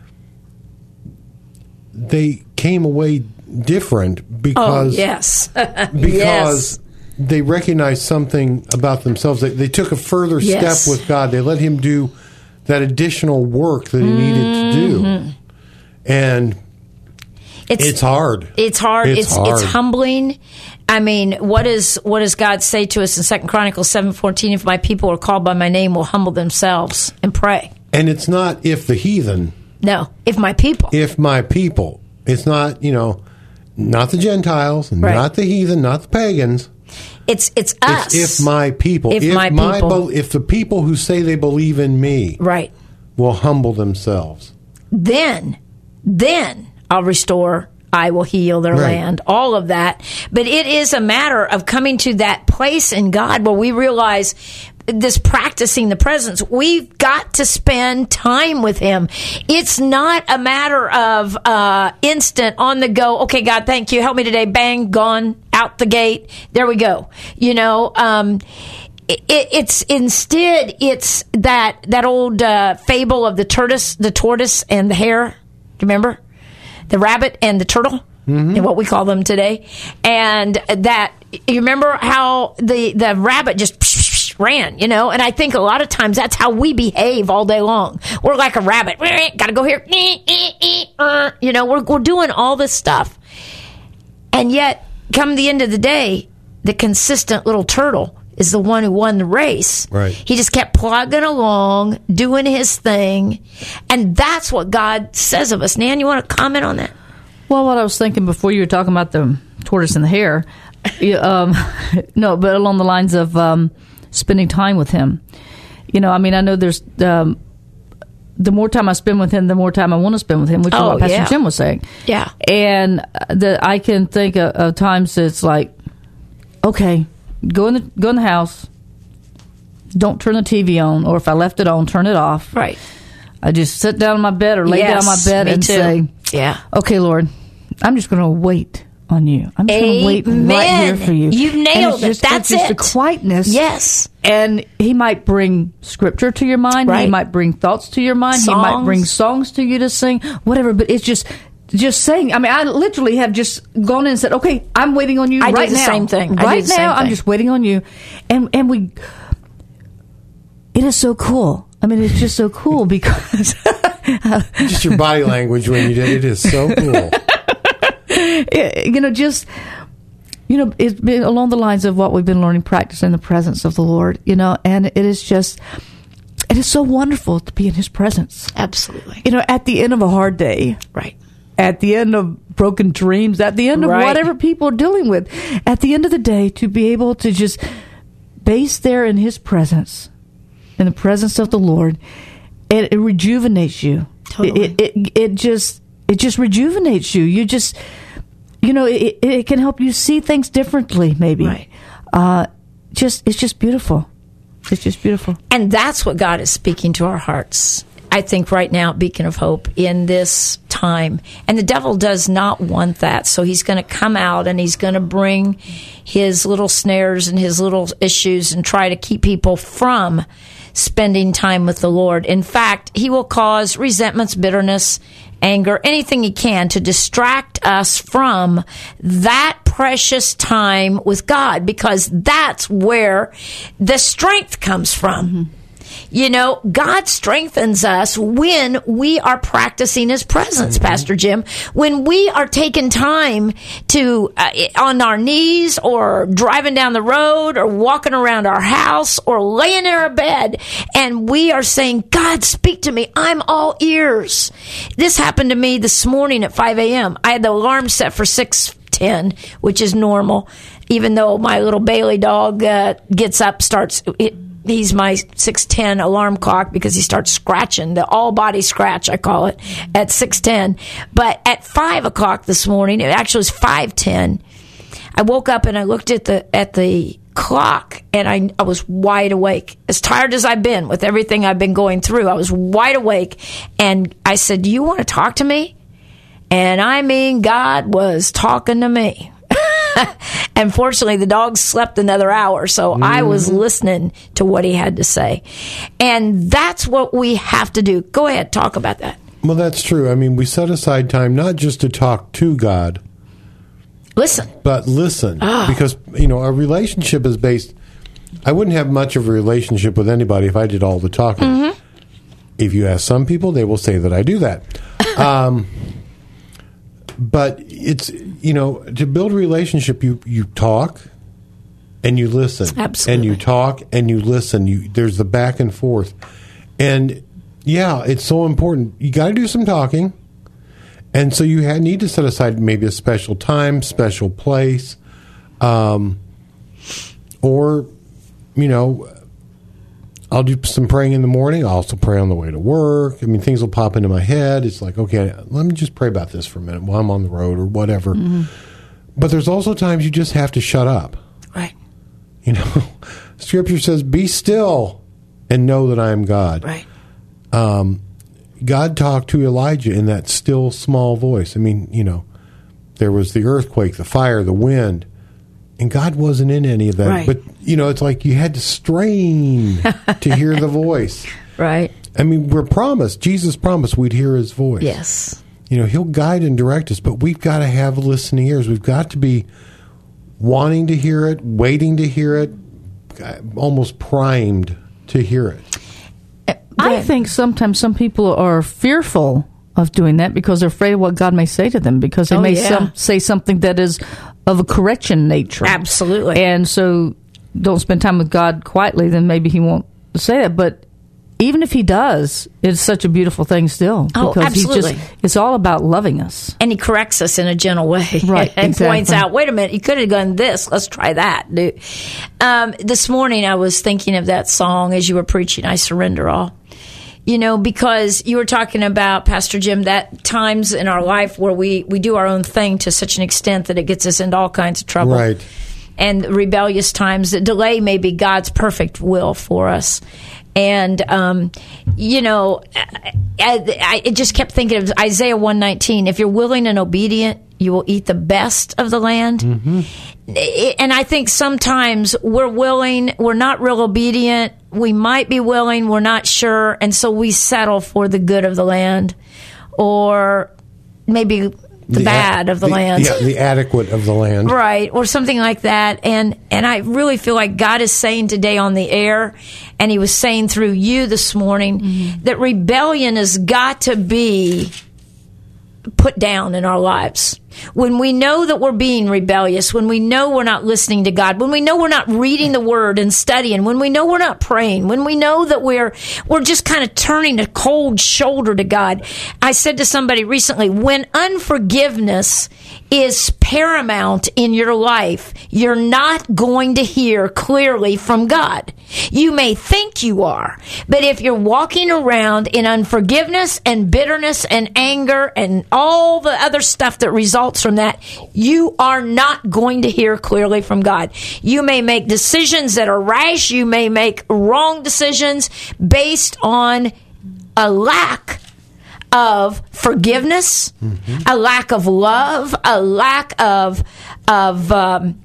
they came away different because oh, yes. because yes. they recognized something about themselves. They, they took a further yes. step with God. They let Him do that additional work that He mm-hmm. needed to do, and it's, it's hard. It's hard. It's it's, hard. it's humbling. I mean, what is what does God say to us in Second Chronicles seven fourteen? If my people are called by my name, will humble themselves and pray. And it's not if the heathen. No, if my people. If my people. It's not, you know, not the Gentiles, right. not the heathen, not the pagans. It's it's us. It's if my people. If, if my people. Be, if the people who say they believe in me right. will humble themselves. Then, then I'll restore, I will heal their Right. land, all of that. But it is a matter of coming to that place in God where we realize this practicing the presence. We've got to spend time with Him. It's not a matter of uh, instant on the go. Okay, God, thank you. Help me today. Bang, gone, out the gate. There we go. You know, um, it, it's instead it's that that old uh, fable of the tortoise, the tortoise and the hare. Do you remember the rabbit and the turtle? Mm-hmm. And what we call them today, and that you remember how the the rabbit just ran, you know, and I think a lot of times that's how we behave all day long. We're like a rabbit. Got to go here. You know, we're, we're doing all this stuff. And yet, come the end of the day, the consistent little turtle is the one who won the race. Right. He just kept plugging along, doing his thing. And that's what God says of us. Nan, you want to comment on that? Well, what I was thinking before you were talking about the tortoise and the hare, you, um, no, but along the lines of um, spending time with Him. You know, I mean, I know there's um, the more time I spend with Him, the more time I want to spend with Him, which Oh, is what Pastor yeah. Jim was saying. Yeah. And that I can think of, of times it's like, okay, go in the go in the house, don't turn the T V on, or if I left it on, turn it off. Right. I just sit down in my bed or lay down in my Yes, bed me and too. say, Yeah. okay, Lord, I'm just going to wait on you. I'm just going to wait right Amen. here for you. You've And nailed it's it. just, That's it's just it. a quietness. Yes. And He might bring scripture to your mind. Right. He might bring thoughts to your mind. He Songs. might bring songs to you to sing, whatever. But it's just, just saying. I mean, I literally have just gone in and said, okay, I'm waiting on you I do right the now. same thing. I do Right the same now, I'm thing. just waiting on you. And, and we, it is so cool. I mean, it's just so cool because Just your body language when you did it is so cool. it- you know, just, you know, it's been along the lines of what we've been learning, practicing the presence of the Lord, you know, and it is just, it is so wonderful to be in His presence. Absolutely. You know, at the end of a hard day, Right. at the end of broken dreams, at the end of Right. whatever people are dealing with, at the end of the day, to be able to just base there in His presence, in the presence of the Lord, it, it rejuvenates you. Totally. It, it, it just, it just rejuvenates you. You just, you know, it, it can help you see things differently, maybe. Right. Uh, just, it's just beautiful. It's just beautiful. And that's what God is speaking to our hearts, I think, right now at Beacon of Hope in this time. And the devil does not want that. So he's going to come out and he's going to bring his little snares and his little issues and try to keep people from spending time with the Lord. In fact, he will cause resentments, bitterness, anger, anything he can to distract us from that precious time with God, because that's where the strength comes from. Mm-hmm. You know, God strengthens us when we are practicing His presence, mm-hmm. Pastor Jim. When we are taking time to, uh, on our knees or driving down the road or walking around our house or laying in our bed, and we are saying, God, speak to me. I'm all ears. This happened to me this morning at five a.m. I had the alarm set for six ten, which is normal, even though my little Bailey dog uh, gets up, starts... It, He's my six ten alarm clock because he starts scratching, the all-body scratch, I call it, at six ten. But at five o'clock this morning, it actually was five ten, I woke up and I looked at the at the clock, and I, I was wide awake. As tired as I've been with everything I've been going through, I was wide awake. And I said, do you want to talk to me? And I mean, God was talking to me. And fortunately, the dog slept another hour, so mm-hmm. I was listening to what he had to say. And that's what we have to do. Go ahead, talk about that. Well, that's true. I mean, we set aside time not just to talk to God. Listen. But listen. Oh. Because, you know, a relationship is based... I wouldn't have much of a relationship with anybody if I did all the talking. Mm-hmm. If you ask some people, they will say that I do that. um But it's, you know, to build a relationship, you, you talk and you listen. Absolutely. And you talk and you listen. You There's the back and forth. And, yeah, it's so important. You got to do some talking. And so you ha- need to set aside maybe a special time, special place, um, or, you know, I'll do some praying in the morning. I'll also pray on the way to work. I mean, things will pop into my head. It's like, okay, let me just pray about this for a minute while I'm on the road or whatever. Mm-hmm. But there's also times you just have to shut up. Right. You know, Scripture says, be still and know that I am God. Right. Um, God talked to Elijah in that still, small voice. I mean, you know, there was the earthquake, the fire, the wind, and God wasn't in any of that. Right. But, you know, it's like you had to strain to hear the voice. Right. I mean, we're promised, Jesus promised we'd hear his voice. Yes. You know, he'll guide and direct us, but we've got to have listening ears. We've got to be wanting to hear it, waiting to hear it, almost primed to hear it. I think sometimes some people are fearful of doing that because they're afraid of what God may say to them, because they Oh, may yeah. some, say something that is of a correction nature. Absolutely. And so don't spend time with God quietly, then maybe he won't say that. But even if he does, it's such a beautiful thing still. Oh, because absolutely. He just, it's all about loving us. And he corrects us in a gentle way. Right, and exactly. points out, wait a minute, you could have done this. Let's try that. Dude. Um, this morning I was thinking of that song as you were preaching, I Surrender All. You know, because you were talking about, Pastor Jim, that times in our life where we, we do our own thing to such an extent that it gets us into all kinds of trouble. Right. And rebellious times, the delay may be God's perfect will for us. And, um, you know, I, I, I just kept thinking of Isaiah one nineteen. If you're willing and obedient, you will eat the best of the land. Mm-hmm. And I think sometimes we're willing, we're not real obedient. We might be willing, we're not sure. And so we settle for the good of the land, or maybe the, The bad a- of the, the land. Yeah, the adequate of the land. Right, or something like that. And and I really feel like God is saying today on the air, and he was saying through you this morning, mm-hmm. that rebellion has got to be put down in our lives. When we know that we're being rebellious, when we know we're not listening to God, when we know we're not reading the Word and studying, when we know we're not praying, when we know that we're we're just kind of turning a cold shoulder to God. I said to somebody recently, when unforgiveness is paramount in your life, you're not going to hear clearly from God. You may think you are, but if you're walking around in unforgiveness and bitterness and anger and all the other stuff that results from that, you are not going to hear clearly from God. You may make decisions that are rash. You may make wrong decisions based on a lack of forgiveness, mm-hmm. a lack of love, a lack of of um,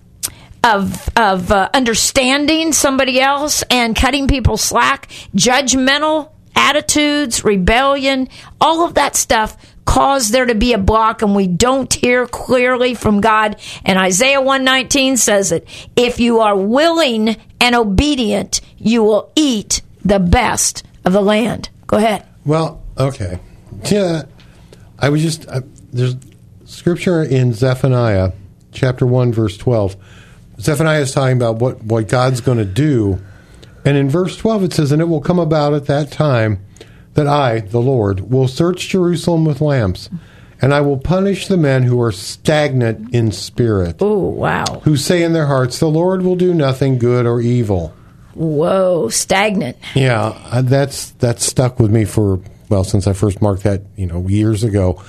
of of uh, understanding somebody else and cutting people slack, judgmental attitudes, rebellion, all of that stuff cause there to be a block, and we don't hear clearly from God. And Isaiah one nineteen says it. If you are willing and obedient, you will eat the best of the land. Go ahead. Well, okay. Yeah, I was just, I, there's scripture in Zephaniah, chapter one, verse twelve. Zephaniah is talking about what, what God's going to do. And in verse twelve it says, and it will come about at that time that I, the Lord, will search Jerusalem with lamps, and I will punish the men who are stagnant in spirit. Oh, wow. Who say in their hearts, the Lord will do nothing good or evil. Whoa, stagnant. Yeah, uh, that's that's stuck with me for, well, since I first marked that, you know, years ago.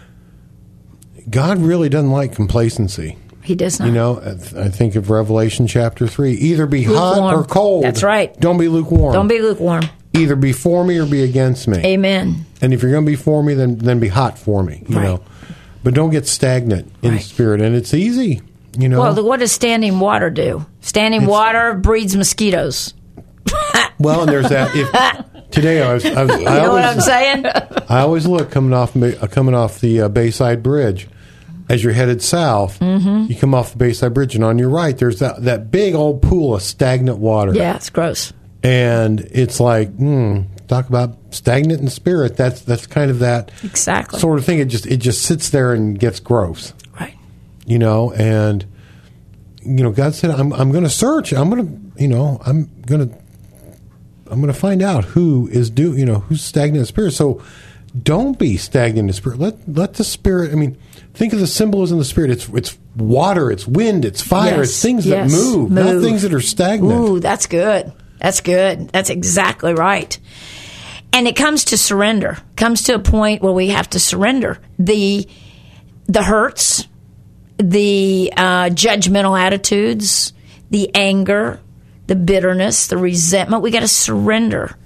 God really doesn't like complacency. He does not. You know, I think of Revelation chapter three. Either be Lukewarm. hot or cold. That's right. Don't be lukewarm. Don't be lukewarm. Either be for me or be against me. Amen. And if you're going to be for me, then then be hot for me. You Right. know, but don't get stagnant in Right. spirit. And it's easy. You know. Well, the, what does standing water do? Standing It's- water breeds mosquitoes. Well, and there's that. If today I was, I, was, You I know always, what I'm saying? I always look coming off uh, coming off the uh, Bayside Bridge. As you're headed south, mm-hmm. you come off the Bayside Bridge, and on your right, there's that, that big old pool of stagnant water. Yeah, it's gross. And it's like, hmm, talk about stagnant in spirit. That's that's kind of that Exactly. sort of thing. It just it just sits there and gets gross. Right. You know, and you know, God said, I'm I'm going to search. I'm going to, you know, I'm going to I'm going to find out who is do, you know, who's stagnant in spirit. So don't be stagnant in spirit. Let let the spirit, I mean, think of the symbolism of the spirit. It's it's water, it's wind, it's fire, Yes, it's things yes, that move, move, not things that are stagnant. Ooh, that's good. That's good. That's exactly right. And it comes to surrender. Comes to a point where we have to surrender the the hurts, the uh, judgmental attitudes, the anger, the bitterness, the resentment. We got to surrender.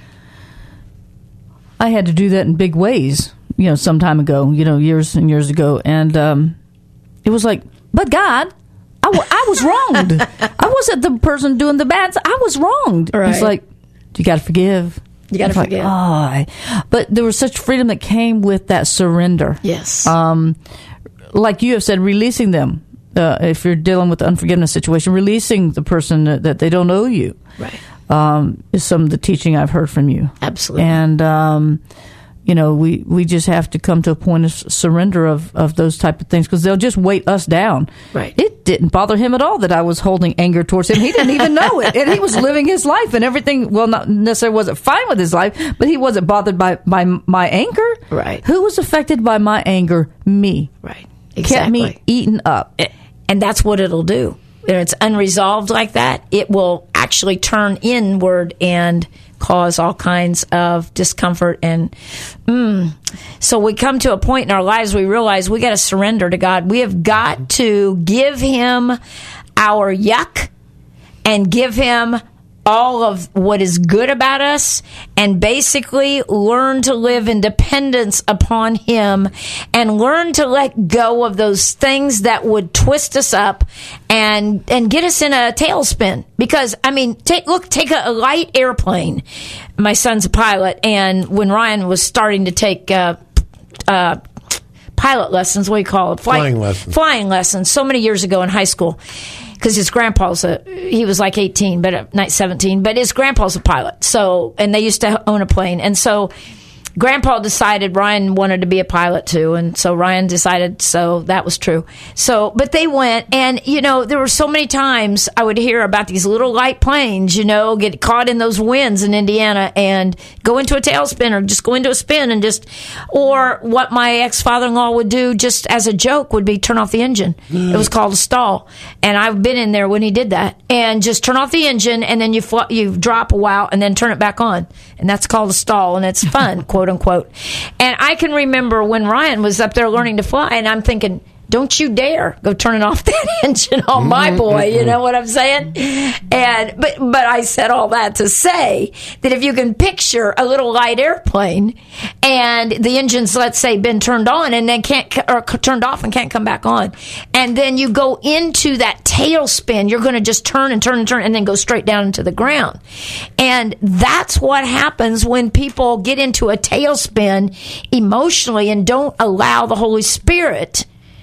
I had to do that in big ways, you know, some time ago, you know, years and years ago. And um, it was like, but God, I, w- I was wronged. I wasn't the person doing the bad. I was wronged. Right. It's like, you got to forgive. You got to It's like, forgive. oh, I- but there was such freedom that came with that surrender. Yes. Um, like you have said, releasing them. Uh, if you're dealing with the unforgiveness situation, releasing the person that, that they don't owe you. Right. Um, is some of the teaching I've heard from you. Absolutely. And, um, you know, we, we just have to come to a point of surrender of, of those type of things because they'll just weight us down. Right. It didn't bother him at all that I was holding anger towards him. He didn't even know it. And he was living his life and everything, well, not necessarily wasn't fine with his life, but he wasn't bothered by, by my anger. Right. Who was affected by my anger? Me. Right. Kept Exactly. me eaten up. And that's what it'll do. When it's unresolved like that, it will actually turn inward and cause all kinds of discomfort. And mm. so we come to a point in our lives we realize we got to surrender to God. We have got to give Him our yuck and give Him all of what is good about us and basically learn to live in dependence upon Him and learn to let go of those things that would twist us up and and get us in a tailspin. Because, I mean, take look, take a, a light airplane. My son's a pilot, and when Ryan was starting to take uh, uh, pilot lessons, what do you call it? Flight, Flying lessons. Flying lessons, so many years ago in high school. Because his grandpa's a, he was like eighteen, but uh, not seventeen, but his grandpa's a pilot. So, and they used to own a plane. And so Grandpa decided Ryan wanted to be a pilot too. And so Ryan decided, so that was true. So, but they went, and, you know, there were so many times I would hear about these little light planes, you know, get caught in those winds in Indiana and go into a tailspin or just go into a spin and just, or what my ex-father-in-law would do just as a joke would be turn off the engine. It was called a stall. And I've been in there when he did that. And just turn off the engine and then you fl- you drop a while and then turn it back on. And that's called a stall, and it's fun, quote unquote. And I can remember when Ryan was up there learning to fly, and I'm thinking, don't you dare go turning off that engine on my boy, you know what I'm saying? And but but I said all that to say that if you can picture a little light airplane and the engine's, let's say, been turned on and then can't or turned off and can't come back on, and then you go into that tailspin, you're going to just turn and turn and turn and then go straight down into the ground. And that's what happens when people get into a tailspin emotionally and don't allow the Holy Spirit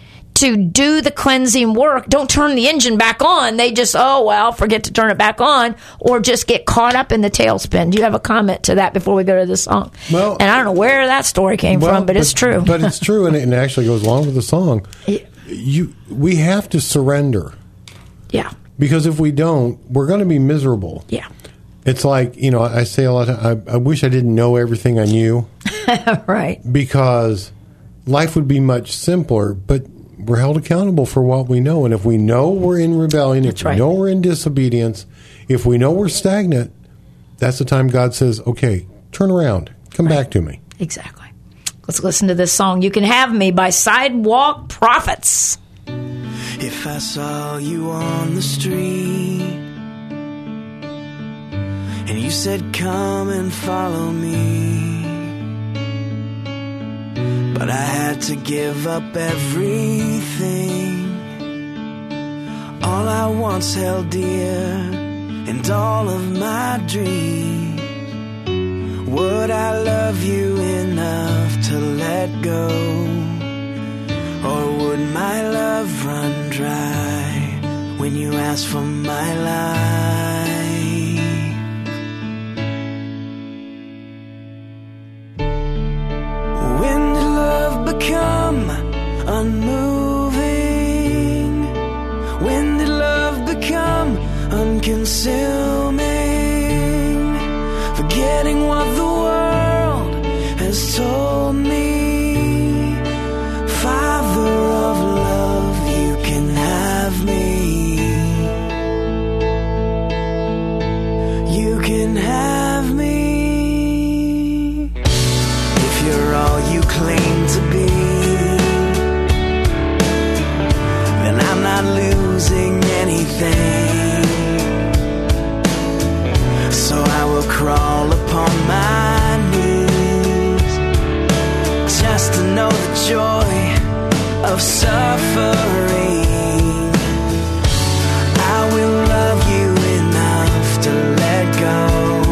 to do the cleansing work. Don't turn the engine back on. They just, oh, well, forget to turn it back on, or just get caught up in the tailspin. Do you have a comment to that before we go to the song? Well, and I don't know where that story came well, from, but, it's true. But it's true, and it, and it actually goes along with the song. Yeah. You, we have to surrender, Yeah. because if we don't, we're going to be miserable. Yeah. It's like, you know, I say a lot of times, I, I wish I didn't know everything I knew, Right. because life would be much simpler, but we're held accountable for what we know. And if we know we're in rebellion, That's if we right. know we're in disobedience, if we know we're stagnant, that's the time God says, okay, turn around, come back to me. Exactly. Let's listen to this song, You Can Have Me by Sidewalk Prophets. If I saw you on the street and you said, come and follow me, but I had to give up everything, all I once held dear and all of my dreams, would I love you enough to let go? Or would my love run dry when you ask for my life? When did love become unmoving? When did love become unconsuming? Forgetting what the world has told me. Father of love, you can have me. You can have me if you're all you claim to be. Then I'm not losing anything. So I will crawl upon my knees just to know the joy of suffering. I will love you enough to let go.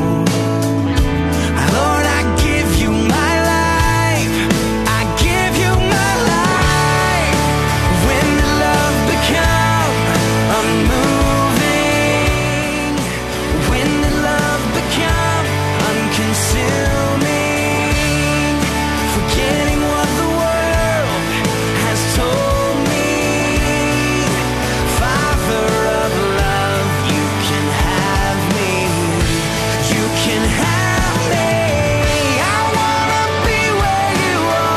Lord, I give you my life. I give you my life. When did love become unmoving? When did love become unconsuming? Forgetting what the world has told me. Father of love, you can have me. You can have me. I wanna be where you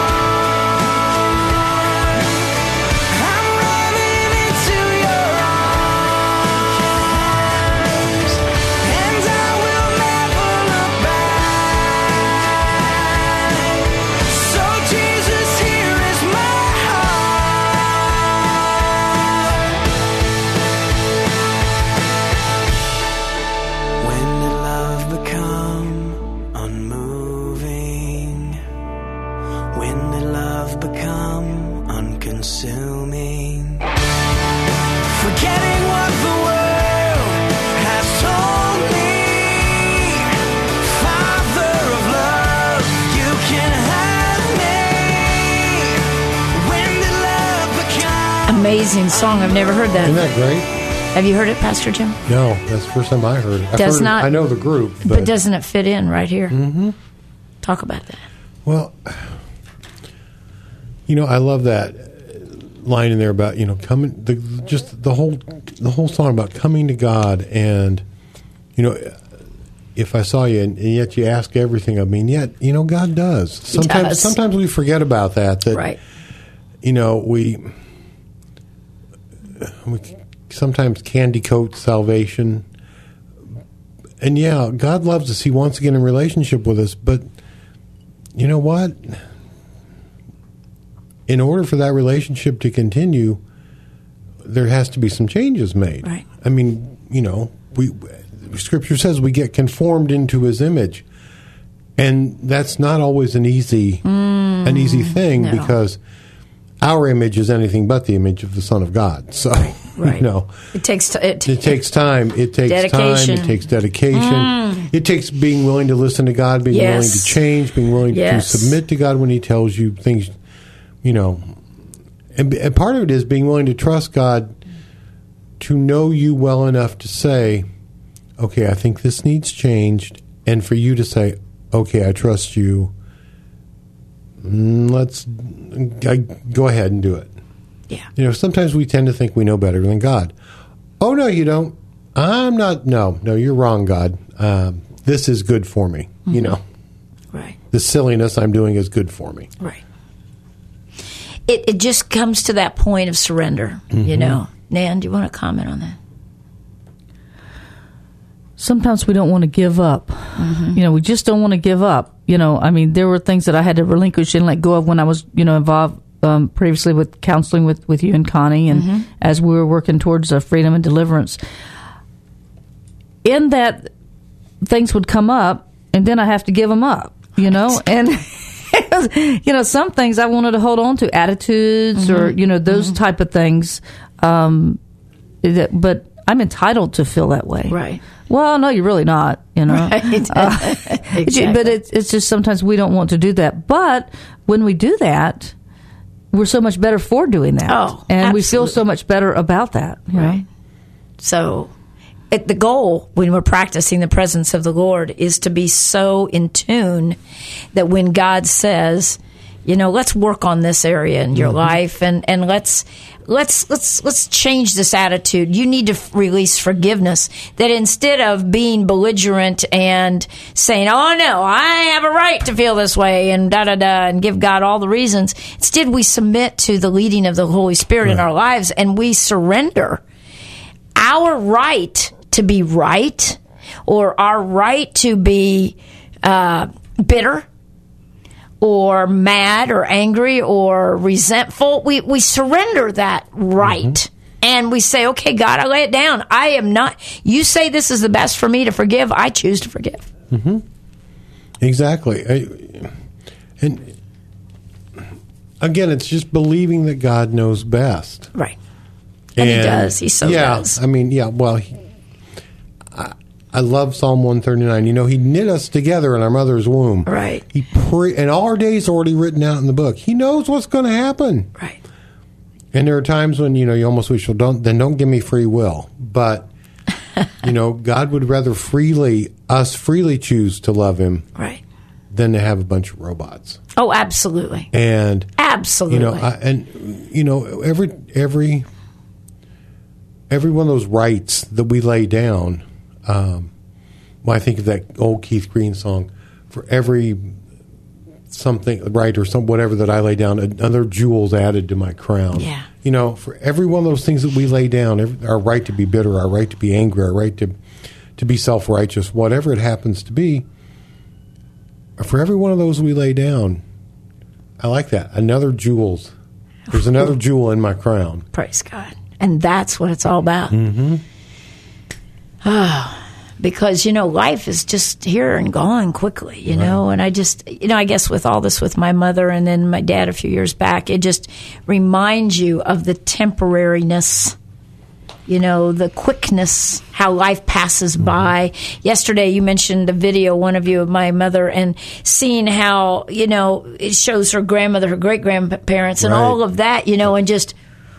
are. I'm running into your arms, and I will never look back. So Jesus, here is my heart. When did love become unmoving? When did love become unconsuming? Forgetting what the world has told me. Father of love, you can have me. When did love become Amazing song. I've never heard Isn't that. that great? Have you heard it, Pastor Jim? No, that's the first time I heard it. I've Does heard it- not- I know the group, but, But doesn't it fit in right here? Mm-hmm. Talk about that. well, you know, I love that line in there about, you know, coming the just the whole the whole song about coming to God, and you know, if I saw you and, and yet you ask everything of me, and yet you know God does. Sometimes does. sometimes we forget about that. That Right. you know we we sometimes candy coat salvation. And yeah, God loves us. He wants to get in relationship with us. But you know what? In order for that relationship to continue, there has to be some changes made. Right. I mean, you know, we Scripture says we get conformed into His image, and that's not always an easy an easy thing no. because our image is anything but the image of the Son of God. So, Right. you know. It takes t- it, It takes time. It takes Dedication. time. It takes dedication. It takes being willing to listen to God, being Yes. willing to change, being willing Yes. to submit to God when He tells you things, you know. And, and part of it is being willing to trust God to know you well enough to say, okay, I think this needs changed, and for you to say, okay, I trust you. Mm, Let's I, go ahead and do it. yeah. You know, sometimes we tend to think we know better than God. Oh, no, you don't. I'm not. No, no, you're wrong, God. Um, this is good for me. You know, Right. the silliness I'm doing is good for me. Right. It it just comes to that point of surrender, Mm-hmm. you know. Nan, do you want to comment on that? Sometimes we don't want to give up. You know, we just don't want to give up. You know, I mean, there were things that I had to relinquish and let go of when I was, you know, involved um, previously with counseling with, with you and Connie, and as we were working towards uh, freedom and deliverance. In that, things would come up, and then I have to give them up. You know, and you know, some things I wanted to hold on to, attitudes or you know those type of things. Um, that, but I'm entitled to feel that way. Right. Well, no, you're really not, you know. Right. Uh, Exactly. But it's, it's just sometimes we don't want to do that. But when we do that, we're so much better for doing that. Oh, and we feel absolutely. so much better about that. you know? Right. So, it, the goal when we're practicing the presence of the Lord is to be so in tune that when God says, you know, let's work on this area in your life, and, and let's let's let's let's change this attitude. You need to f- release forgiveness. That instead of being belligerent and saying, "Oh no, I have a right to feel this way," and da da da, and give God all the reasons, instead we submit to the leading of the Holy Spirit in our lives, and we surrender our right to be right or our right to be uh, bitter or mad or angry or resentful. We, we surrender that right. Mm-hmm. And we say, okay, God, I lay it down. I am not, you say this is the best for me to forgive. I choose to forgive. Mm-hmm. Exactly. I, and again, it's just believing that God knows best. Right. And, and he does. He so yeah, does. I mean, yeah, well, he, I, I love Psalm one thirty-nine. You know, he knit us together in our mother's womb. Right. He pre- and all our days are already written out in the book. He knows what's going to happen. Right. And there are times when, you know, you almost wish, well, don't, then don't give me free will. But, you know, God would rather freely, us freely choose to love him. Right. Than to have a bunch of robots. Oh, absolutely. And, absolutely. You know, I, and, you know, every, every, every one of those rights that we lay down, um, well, I think of that old Keith Green song, for every something right or some whatever that I lay down, another jewel's added to my crown. Yeah. You know, for every one of those things that we lay down, every, our right to be bitter, our right to be angry, our right to to be self-righteous, whatever it happens to be, for every one of those we lay down, I like that. Another jewel's. There's another jewel in my crown. Praise God. And that's what it's all about. Mm-hmm. Oh. Because, you know, life is just here and gone quickly, you right. know, and I just, you know, I guess with all this with my mother and then my dad a few years back, it just reminds you of the temporariness, you know, the quickness, how life passes mm-hmm. by. Yesterday, you mentioned a video, one of you, of my mother, and seeing how, you know, it shows her grandmother, her great-grandparents, and right. all of that, you know, and just...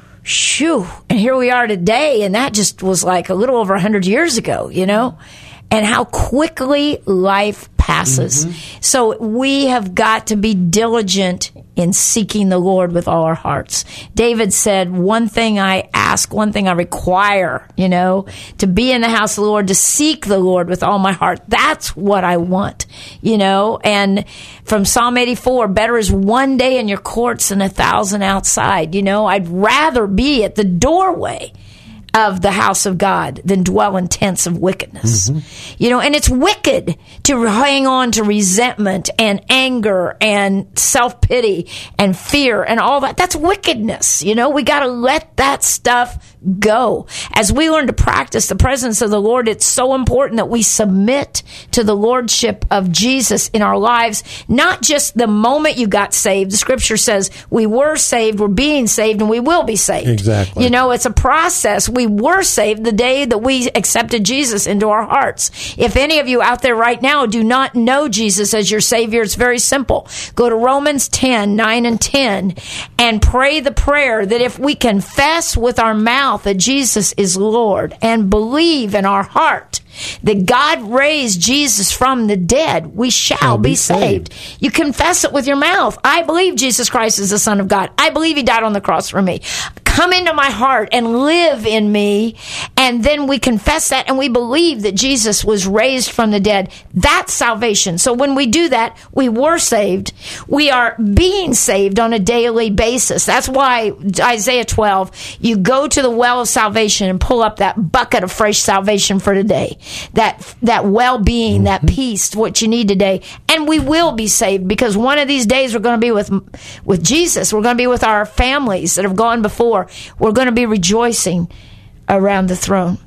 Shoo! And here we are today, and that just was like a little over a hundred years ago, you know, and how quickly life passes. Mm-hmm. So we have got to be diligent in seeking the Lord with all our hearts. David said, one thing I ask, one thing I require, you know, to be in the house of the Lord, to seek the Lord with all my heart. That's what I want, you know, and from Psalm eighty-four, better is one day in your courts than a thousand outside. You know, I'd rather be at the doorway of the house of God than dwell in tents of wickedness. Mm-hmm. You know, and it's wicked to hang on to resentment and anger and self-pity and fear and all that. That's wickedness. You know, we got to let that stuff go. As we learn to practice the presence of the Lord, it's so important that we submit to the lordship of Jesus in our lives, not just the moment you got saved. The scripture says we were saved, we're being saved, and we will be saved. Exactly. You know, it's a process. We were saved the day that we accepted Jesus into our hearts. If any of you out there right now do not know Jesus as your Savior, it's very simple. Go to Romans ten, nine and ten and pray the prayer that if we confess with our mouth that Jesus is Lord and believe in our heart that God raised Jesus from the dead, we shall, shall be, be saved. saved. You confess it with your mouth. I believe Jesus Christ is the Son of God. I believe he died on the cross for me. Come into my heart and live in me. And then we confess that and we believe that Jesus was raised from the dead. That's salvation. So when we do that, we were saved. We are being saved on a daily basis. That's why Isaiah twelve, you go to the well of salvation and pull up that bucket of fresh salvation for today. That that well-being, mm-hmm. that peace, what you need today. And we will be saved because one of these days we're going to be with with Jesus. We're going to be with our families that have gone before. We're going to be rejoicing around the throne.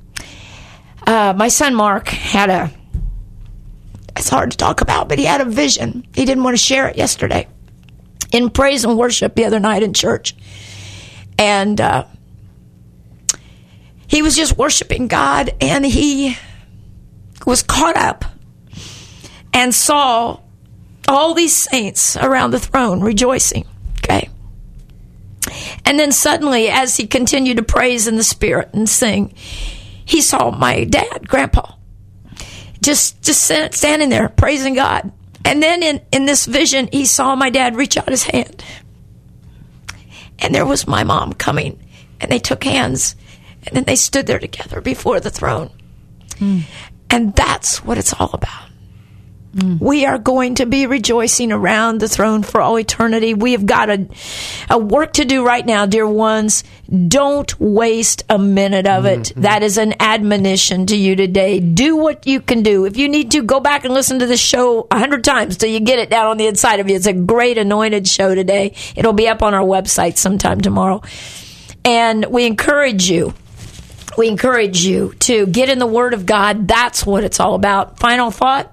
Uh, my son Mark had a, it's hard to talk about, but he had a vision. He didn't want to share it yesterday. In praise and worship the other night in church. And uh, he was just worshiping God, and he was caught up and saw all these saints around the throne rejoicing. Okay. And then suddenly, as he continued to praise in the Spirit and sing, he saw my dad, Grandpa, just just standing there praising God. And then in, in this vision, he saw my dad reach out his hand. And there was my mom coming, and they took hands, and then they stood there together before the throne. Mm. And that's what it's all about. We are going to be rejoicing around the throne for all eternity. We have got a, a work to do right now, dear ones. Don't waste a minute of it. Mm-hmm. That is an admonition to you today. Do what you can do. If you need to, go back and listen to the show a hundred times till you get it down on the inside of you. It's a great anointed show today. It'll be up on our website sometime tomorrow. And we encourage you. We encourage you to get in the Word of God. That's what it's all about. Final thought?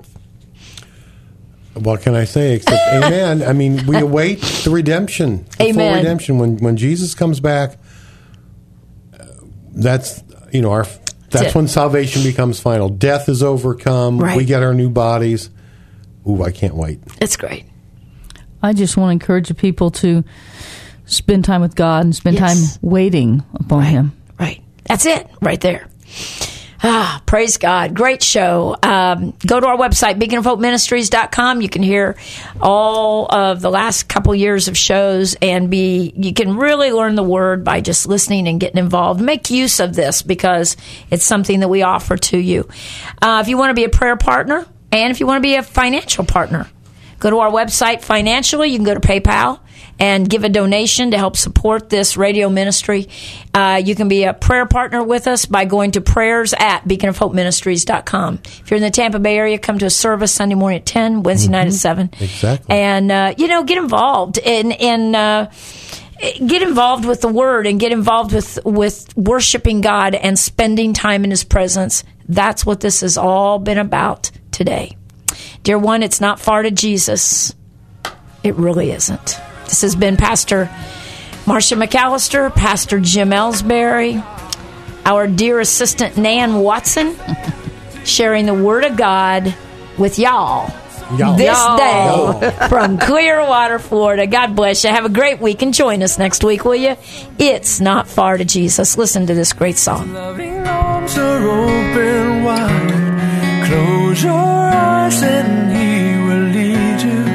What can I say except amen? I mean, we await the redemption, the Amen. full redemption. When when Jesus comes back, uh, that's, you know, our that's That's it. when salvation becomes final. Death is overcome. Right. We get our new bodies. Ooh, I can't wait. It's great. I just want to encourage the people to spend time with God and spend Yes. time waiting upon Him. Right. That's it right there. Ah, praise God. Great show. Um, go to our website, beacon of hope ministries dot com. You can hear all of the last couple years of shows and be, you can really learn the Word by just listening and getting involved. Make use of this because it's something that we offer to you. Uh, if you want to be a prayer partner and if you want to be a financial partner, go to our website financially. You can go to PayPal and give a donation to help support this radio ministry. Uh, you can be a prayer partner with us by going to prayers at beacon of hope ministries dot com. If you're in the Tampa Bay area, come to a service Sunday morning at ten, Wednesday night at seven. Exactly. And, uh, you know, get involved in, in uh, get involved with the Word and get involved with, with worshiping God and spending time in His presence. That's what this has all been about today. Dear one, it's not far to Jesus. It really isn't. This has been Pastor Marcia McAllister, Pastor Jim Ellsbury, our dear assistant Nan Watson, sharing the Word of God with y'all, Y'all. this Y'all. day from Clearwater, Florida. God bless you. Have a great week and join us next week, will you? It's not far to Jesus. Listen to this great song. Loving arms are open wide. Close your eyes and He will lead you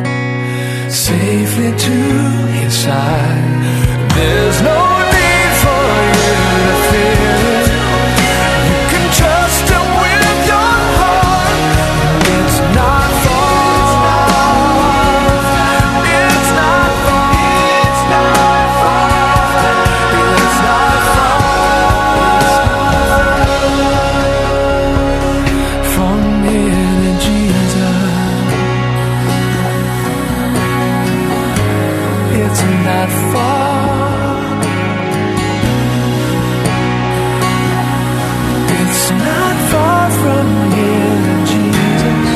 safely to His side. There's no need for you to fear it. You can trust Him with your heart. It's not far. It's not far. It's not far. It's not far from here to Jesus. It's not far. It's not far from here to Jesus.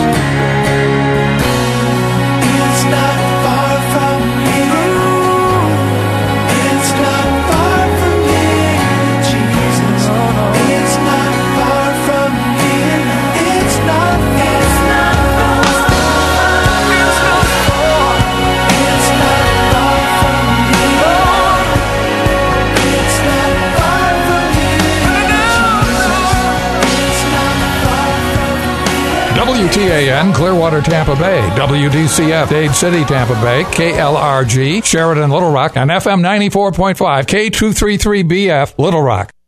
It's not far from here. It's not far from here to Jesus. It's not far from here. It's not. It's not far. It's not far. It's not far from here. It's not far from here. It's not far from W T A N, Clearwater, Tampa Bay. W D C F, Dade City, Tampa Bay. K L R G, Sheridan, Little Rock. And F M ninety-four point five, K two thirty-three B F, Little Rock.